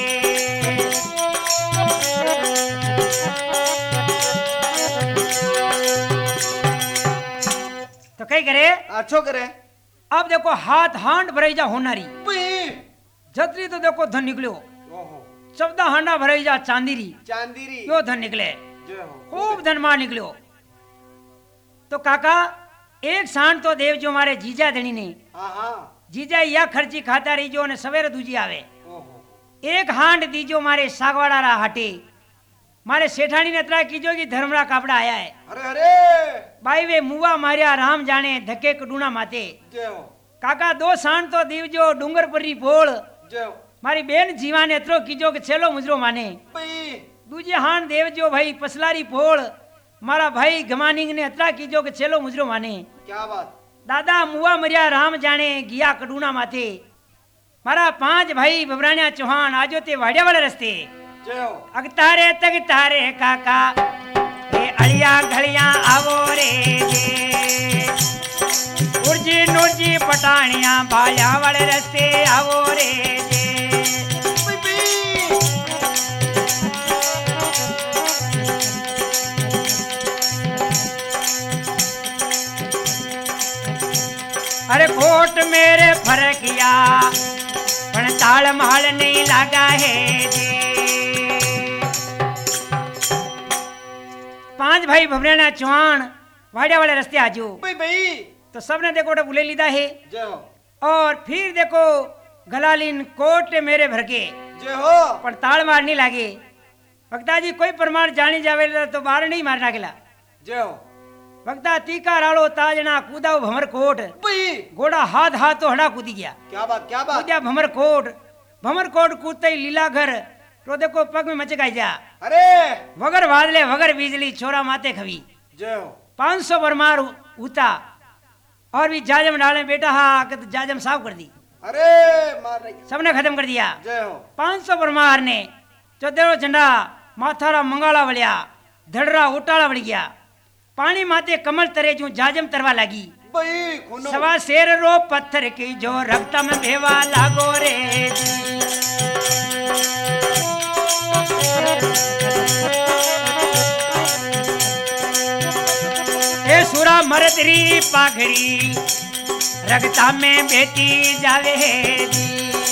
तो कई करे अच्छो करे। अब देखो हाथ हांड भराई जा होनारी भाई। छतरी तो देखो धन निकलो ओहो। चौदह हांडा भराई जा चांदीरी चांदीरी। यो धन निकले जय हो। खूब धन मार निकलो। तो काका एक सांड तो देव जो हमारे जीजा धनी ने हाँ हाँ। जीजा या खर्ची खाता रही जो ने सवेरे दूजी आवे। ओहो। एक हांड दीजो मारे सागवाड़ा रा हटे मारे सेठानी ने अतरा कीजो की धर्मरा कापड़ा आया है। अरे अरे भाई वे मुआ मारिया राम जाने धक्के कटूना माते। जय हो। काका दो सांड तो दीवजो डूंगर पर री पोल जय हो। मारी बेन जीवा ने अतरो कीजो के छेलो मुजरो माने। भाई। दूजे हांड देवजो भाई पसलारी पोल मारा भाई गमानिंग ने अतरा कीजो के छेलो मुजरो माने। क्या बात। दादा मुआ मरिया राम जाने गिया कटूना माथे मारा पांच भाई भबरानिया चौहान आजो ते वाड़िया वाले रस्ते। जय हो। अगतारे तगतारे काका ए अलिया घलिया आवो रे जे। उर्जी नुर्जी पटानिया बाया वाले रस्ते आवो रे जे। भाई भाई। अरे कोट मेरे फरकिया पण ताल महल नहीं लगा है जी। पांच भाई भबरेना चौहान वाड़िया वाले रस्ते आजो भाई भाई। तो सबने देखो बुले लीदा है। जय हो। और फिर देखो गलालिन कोट मेरे भर के जय हो। पर ताल मार नहीं लागे। भक्ता जी कोई प्रमाण जानी जावे तो बाहर नहीं मारना खिला। जय हो। भक्ता तीका रालो ताजना कूदाओ भमर कोट भाई। घोड़ा हाथ हाथ तो हड़ा कूदी गया। क्या बात क्या बात। कूदा भमर कोट भमर कोट कूदते ही लीला घर तो देखो पग में मचकाई जा। अरे वगर वादले वगर बिजली छोरा माते खवी। जय हो। पांच सौ बरमार उता और भी जाजम डाले बेटा हा के तो जाजम साफ कर दी। अरे मार रही। सबने खत्म कर दिया। जय हो। पांच सौ बरमार ने चौदेरो झंडा माथारा मंगाला वलिया धड़रा उटाला वड़ गया। पानी माते कमल तरे जो जाजम तरवा लगी। भाई खूनो। सवा शेर रो पत्थर की जो रक्त में भेवा लागो रे। ए सुरा मरदरी पाघड़ी रगता में बेटी जावे दी।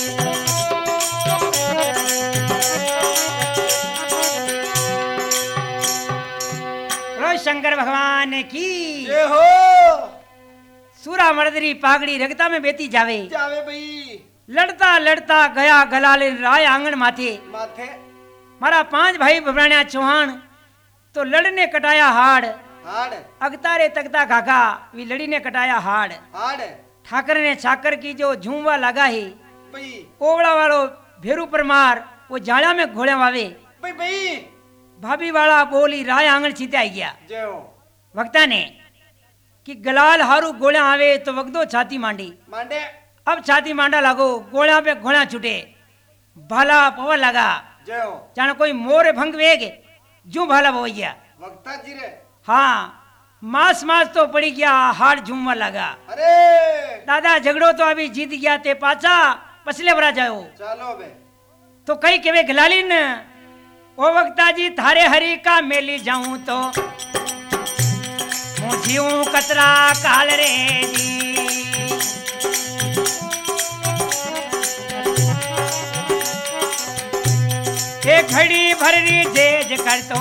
शंकर भगवान की जय हो। सूरा मर्दरी पागड़ी रगता में बेती जावे जावे भाई। लड़ता लड़ता गया गलाले राय आंगन माथे माथे। मारा पांच भाई भबरानिया चौहान तो लड़ने कटाया हाड़ हाड़ अगतारे तकता घाघा वी लड़ी ने कटाया हाड़। हाड़ ठाकर ने छाकर की जो झूमवा लगा है भाई ओवड़ा वालो भेरू परमार वो जाड़ा में घोड़े वावे। भाई भाई भाभी वाला बोली राय आंगन छीते आई गया जय हो वक्ता ने कि गलाल हारू गोड़ा आवे तो वगदो छाती मांडी। मांडे अब छाती मांडा लागो गोड़ा पे घोड़ा छूटे भाला पवा लगा जय हो जाने कोई मोर भंग वेग जू भाला पवा गया। वक्ता जी रे हाँ मास मास तो पड़ी गया हाड़ झूमवा लगा। अरे दादा झगड़ो तो अभी जीत गया ते पाचा पसले भरा जाओ चलो बे तो कई केवे गलालीन ओ वक्ता जी थारे हरी का मेली जाऊं तो मुझियों कतरा काल रे जी। एक घड़ी भररी जेज कर तो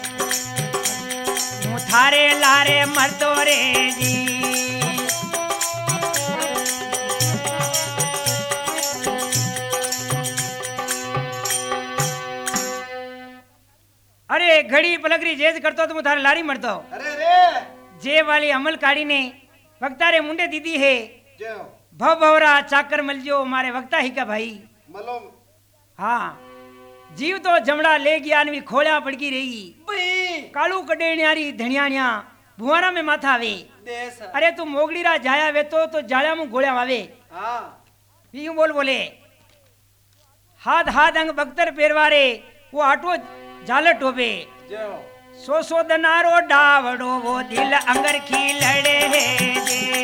मुँह थारे लारे मरतो रे जी। अरे घड़ी पलकरी जेज करतो तो थारे लारी मरतो। अरे रे जे वाली अमल काढ़ी ने वक्ता रे मुंडे दीदी है जय हो भव भवरा चाकर मलजो मारे वक्ता ही का भाई। मलो हाँ जीव तो जमड़ा ले गया ने खोड़ा पड़की रही भाई कालू कडेण्यारी धनियाणिया भुआरा में माथा आवे। देश अरे तू मोगड़ी रा जाया वे तो तो जाया मुंह गोळ्या वावे। हाँ यूं बोल बोले हाथ हाथ अंग बख्तर पेरवारे वो आटो झाल टोबे जय हो सो सो दनारो डावड़ो वो दिल अंगर की लड़े है जे।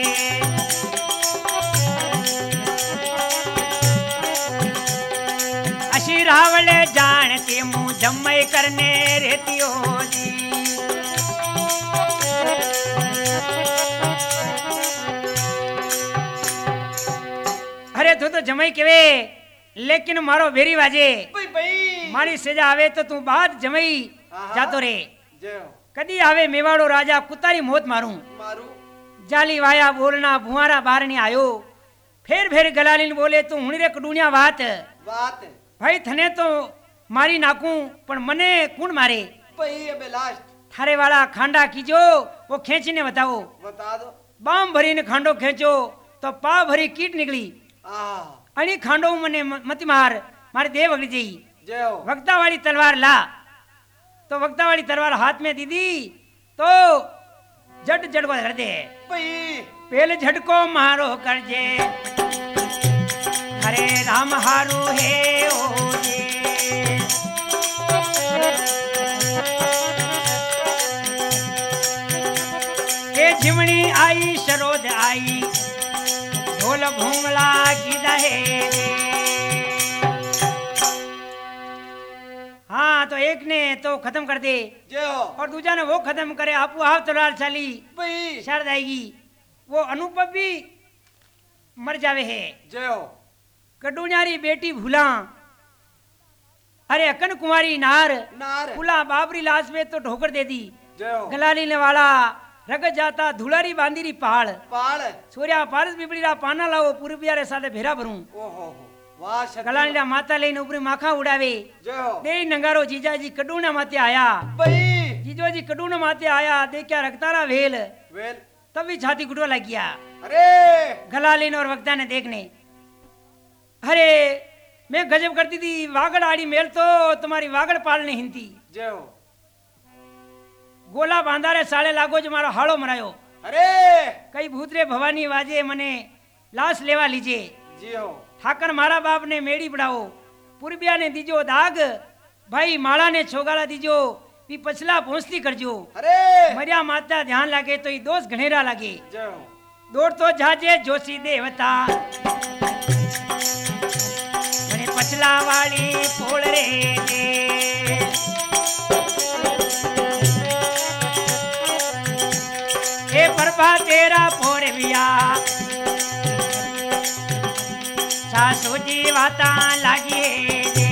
अशी रावले जानती मुँह जम्मई करने रहती हो जी। अरे तू तो जमाई केवे लेकिन मारो भेरी वाजे भाई भाई मारी सेजा आवे तो तू बाद जमाई हाँ। जातो रे। जय हो कदी आवे मेवाड़ो राजा कुतारी मौत मारूं मारू जाली वाया बोलना भुआरा बाहर नहीं आयो। फिर फिर गलालीन बोले तू हुणी रे कडूनिया बात बात भाई थने तो मारी नाकू पण मने कौन मारे। भाई अबे लास्ट थारे वाला खांडा कीजो वो खेचीने बताओ। बता दो बाम भरी ने खांडो खेचो तो पा भरी कीट निकली आ अणी खांडो मने मत मार मारे देह वगड़ी जई। जय हो वक्ता वाली तलवार ला तो वक्ता वाली तलवार हाथ में दीदी तो झट झटको धर दे भाई पहले झटको मारो कर जे हरे राम हारू है ओ जे। के झिमणी आई शरोद आई ढोल भूंगला की दहे रे। हाँ तो एक ने तो खत्म कर दे जय हो और दूजा ने वो खत्म करे आपू आप तलवार चली भाई शारद आएगी वो अनुपम भी मर जावे है। जय हो कडूण्यारी बेटी भूला अरे अकन कुमारी नार नार फूला बाबरी लाश में तो ठोकर दे दी। जय हो गलाली ने वाला रग जाता धुलारी बांधीरी पहाड़ पाल सूर्या पारस बिबड़ीरा पाना लाओ पूरी प्यारे साले भेरा भरूं। ओहो वाह शक्ति गलाली रा माता लेने ऊपरी माखा उड़ावे जय हो दे नंगारो जीजाजी कडूना माते आया। भाई जीजो जी कडूना माते आया देखा रखतारा वेल वेल तभी छाती गुटवा लग गया। अरे गलालीन और वक्ता ने देखने अरे मैं गजब करती थी वागड़ आड़ी मेल तो तुम्हारी वागड़ पालने हिंती जय हो गोला बांधारे साले लागो जो मारो हाड़ो मरायो। अरे कई भूतरे भवानी वाजे मने लाश लेवा लीजे जी हो ठाकर मारा बाप ने मेड़ी बढ़ाओ पुरबिया ने दीजो दाग भाई माला ने छोगाला दीजो भी पछला पहुंचती करजो। अरे मरिया माता ध्यान लागे तो ये दोस्त घनेरा लागे जय हो दौड़ तो जाजे जोशी देवता मने पछला वाली पोड़ रे जे। ए परबा तेरा पोर बिया सासू जी वाता लागिए जे।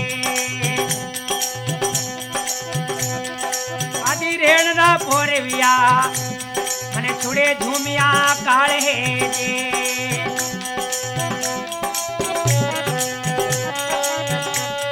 आदि रेण रा पोर बिया मने छुड़े झूमिया काल है जे।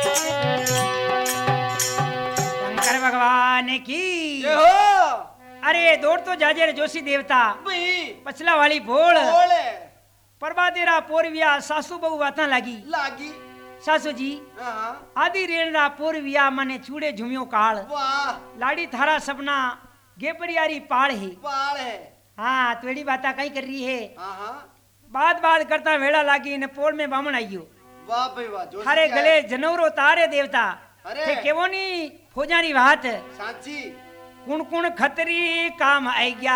शंकर भगवान की जय हो अरे दौड़ तो जाजे रे जोशी देवता भाई पछला वाली भोल बोले परबादेरा पोरविया सासू बहु वाता लागी लागी सासू जी हाँ आदि रेणरा पोरविया मने चूड़े झुमियो काल वाह लाड़ी थारा सपना गेपरियारी पाड़ है पाल है हाँ तो एड़ी बाता कई कर रही है हाँ हाँ बात बात करता वेड़ा लागी ने पोल में बामण आइयो वाह भाई वाह जोशी थारे क्या गले है? जनवरो तारे देवता अरे। थे केवो नी फौजारी बात सांची कुण कुण खतरी काम आई गया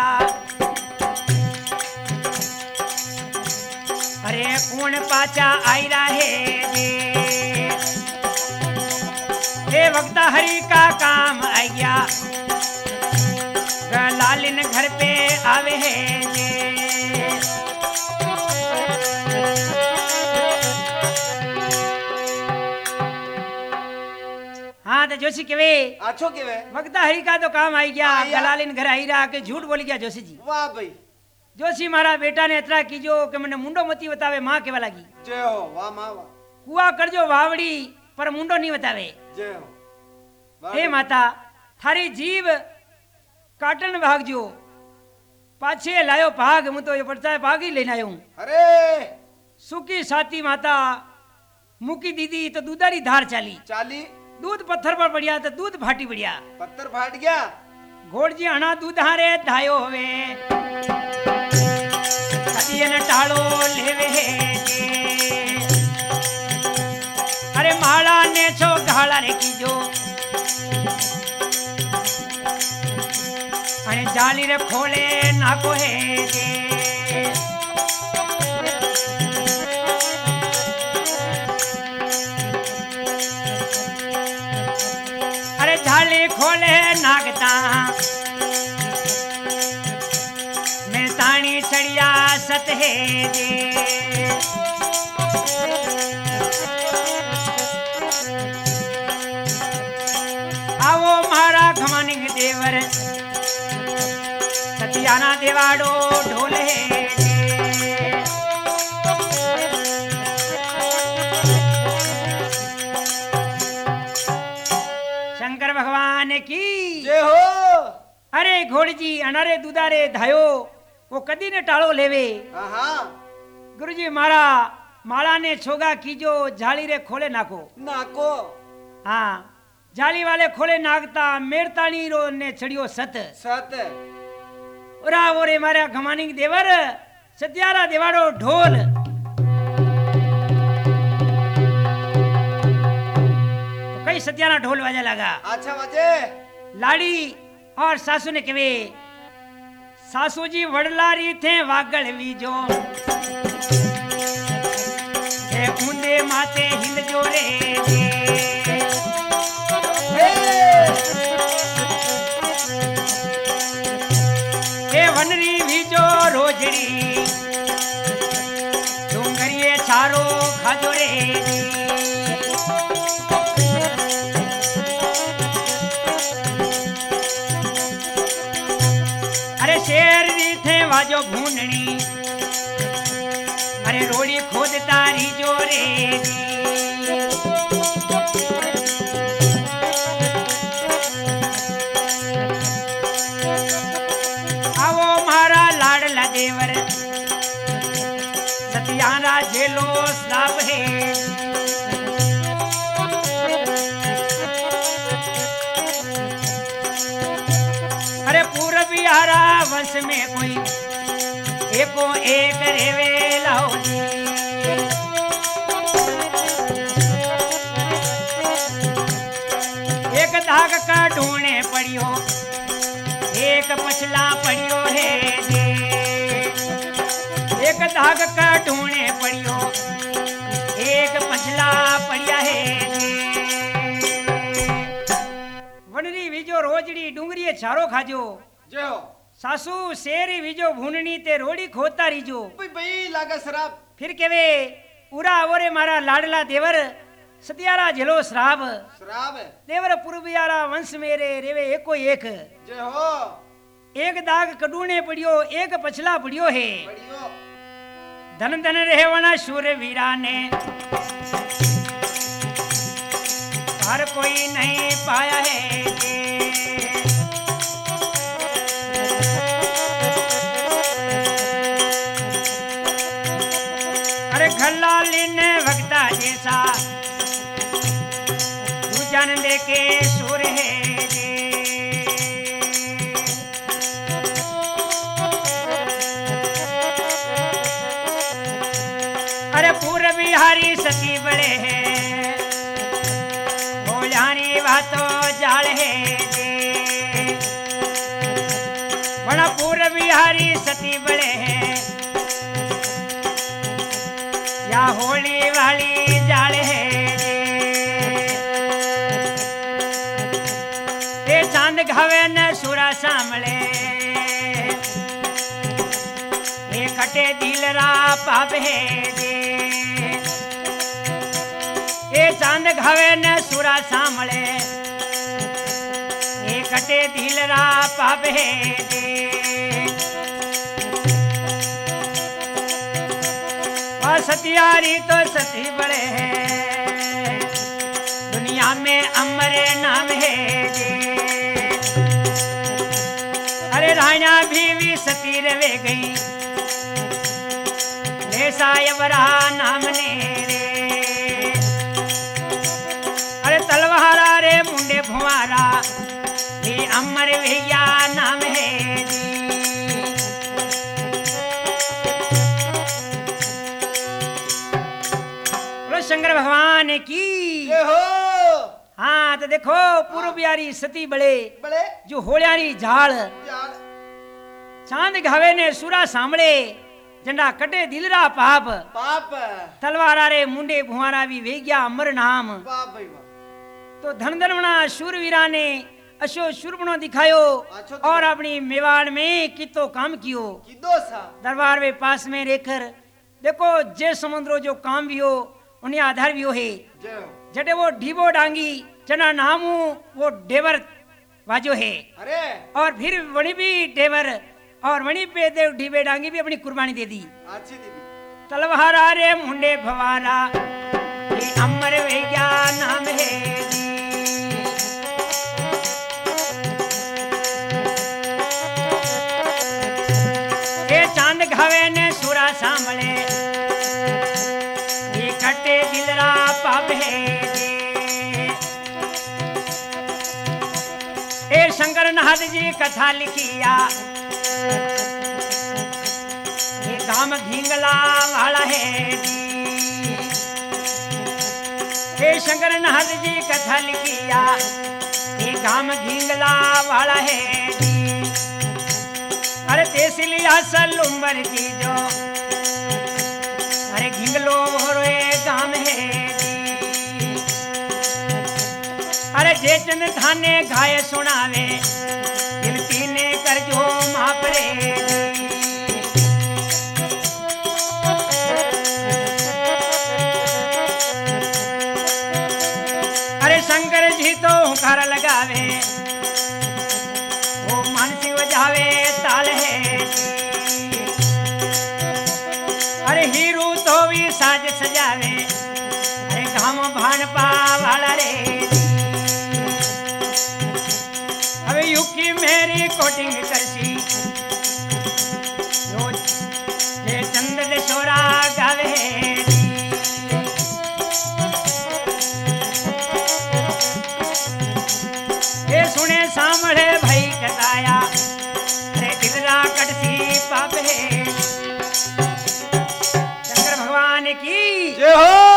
अरे कौन पाचा आई रहे दे हे भक्ता हरि का काम आई गया लालिन घर पे आवे है दे हाँ तो जोशी केवे आछो के वे भक्ता हरि का तो काम आई गया आया। गलालिन घर आई रहा के झूठ बोल गया जोशी जी वाह भाई जोशी मारा बेटा ने इतना कीजो कि मैंने मुंडो मती बतावे माँ केवा लागी जय हो वाह माँ वाह कुआ करजो वावड़ी पर मुंडो नहीं बतावे जय हो वाह हे भाई। माता थारी जीव काटन भागजो पाछे लायो भाग मु तो ये पड़ता है भाग ही लेने आयो हूं अरे सुकी साती माता मुकी दीदी तो दूधारी धार चाली चाली दूध पत्थर पर बढ़िया तो दूध फाटी बढ़िया पत्थर फाट गया घोड़ जी हना दूध हारे धायो होवे कदियन टाळो लेवे जे। अरे माला ने छो घाला रे कीजो अरे जाली रे खोले नाको है जे। अरे जाली खोले नागता मैं तानी चढ़िया सत है जे। आवो मारा घमानिंग देवर सतियाना देवाड़ो ढोल है जे। शंकर भगवान की जय हो अरे घोड़ी जी अनारे दुदारे धायो वो कदी ने टाळो लेवे हाँ हाँ गुरुजी मारा माला ने छोगा कीजो झाड़ी रे खोले नाको नाको हाँ जाली वाले खोले नागता मेरतानी रो ने छड़ियो सत सत ओरा ओरे मारा घमानिंग देवर सत्यारा देवाड़ो ढोल तो कई सत्यारा ढोल बाजा लगा अच्छा मजे लाड़ी और सासू ने कहे सासू जी वडलारी थे वागल वीजो हे ऊंदे माते हिंद जोरे हे वनरी वीजो रोजड़ी डूंगरिए छारो खाजो रे अरे शेर री थे वाजो भूननी अरे रोड़ी खोद तारी जोरे आवो मारा लाडला देवर सतियारा जेलो श्राप है अरे पूर्व बिहारा वंश में कोई एको एक रेवे लाहौली एक दाग का ढूंढे पड़ियो एक पछला पड़ियो है जे। एक दाग का ढूंढे पड़ियो एक पछला पड़िया है जे। वनरी वीजो रोजड़ी डूंगरी छारो खाजो जय हो सासू शेरी वीजो भूननी ते रोड़ी खोदता रीजो भाई भाई लागा शराब फिर केवे उरा आवरे मारा लाडला देवर सतियारा झेलो श्राप शराब है देवर पुरबियारा वंश मेरे रेवे एको एक जय हो एक दाग कड़ूने पड़ियो एक पछला पड़ियो है बढ़ियो धन धन रहवना शूर वीरा ने हर कोई नहीं पाया है अरे खल्लाली ने भक्ता जैसा तू जन दे के सुर है जे। अरे पूर्व बिहारी सती बड़े हैं भोलानी बातों जाल है जे। बड़ा पूर्व बिहारी सती बड़े हैं या होली वाली जाल है जे। ये चांद घावे न सुरा सामले ये कटे दिलरा पाप है जे। ये चांद घावे न सुरा सामले ये कटे दिलरा पाप है जे। सतियारी तो सती बड़े हैं दुनिया में अमर नाम है जे। अरे राणा भी, भी सती रवे गई ले सायबरा नाम ने रे। अरे तलवारा रे मुंडे भुआरा ये अमर भैया नाम है जी। शंकर भगवान की जय हो। हाँ तो देखो पूर्व बिहारी सती बड़े बड़े जो होल्यारी झाड़ जाल चांद घावे ने सुरा सांभळे जंडा कटे दिलरा पाप पाप तलवारा रे मुंडे भुआरा भी वेग्या अमर नाम। वाह भाई वाह। तो धन धनवना शूरवीरा ने अशो शूरबणो दिखायो अच्छो दिखायो। और अपनी मेवाड़ में कितो काम कियो किदो सा दरबार में पास में रहकर देखो जे समुद्रो जो काम भी हो उन्हें आधार भी हो है। जय हो। जटे वो ढीबो डांगी जना नामू वो डेवर वाजो है अरे और फिर वणी भी डेवर और वणी पे देव ढीबे डांगी भी अपनी कुर्बानी दे दी। अच्छी दीदी तलवारा रे मुंडे भवारा ये अमर भैया नाम है जी। ये चांद घावे ने सुरा सांभळे ये कटे दिलरा पाप है जी। ए शंकर नाथ जी कथा लिखिया ये गाम घिंगला वाला है जी। हे शंकर नाथ जी कथा लिखिया ये गाम घिंगला वाला है जी। अरे तेसिलिया सल उमर की जो अरे घिंगलो भोरे गाम है जी। अरे जे चंद थाने गाय सुनावे दिल तीने कर जो मापरे जी। अरे शंकर जी तो हुकार लगावे वो मानसी बजावे ताल है जी। अरे हीरू तो भी साज सजावे अरे गाम भान पावाला रे जी। अबे युकी मेरी कोटिंग करसी रोज जे चंद दे छोरा गावे जी। ये सुने सामड़े भाई कताया अरे दिलरा कटसी पाप है। शंकर भगवान की जय हो।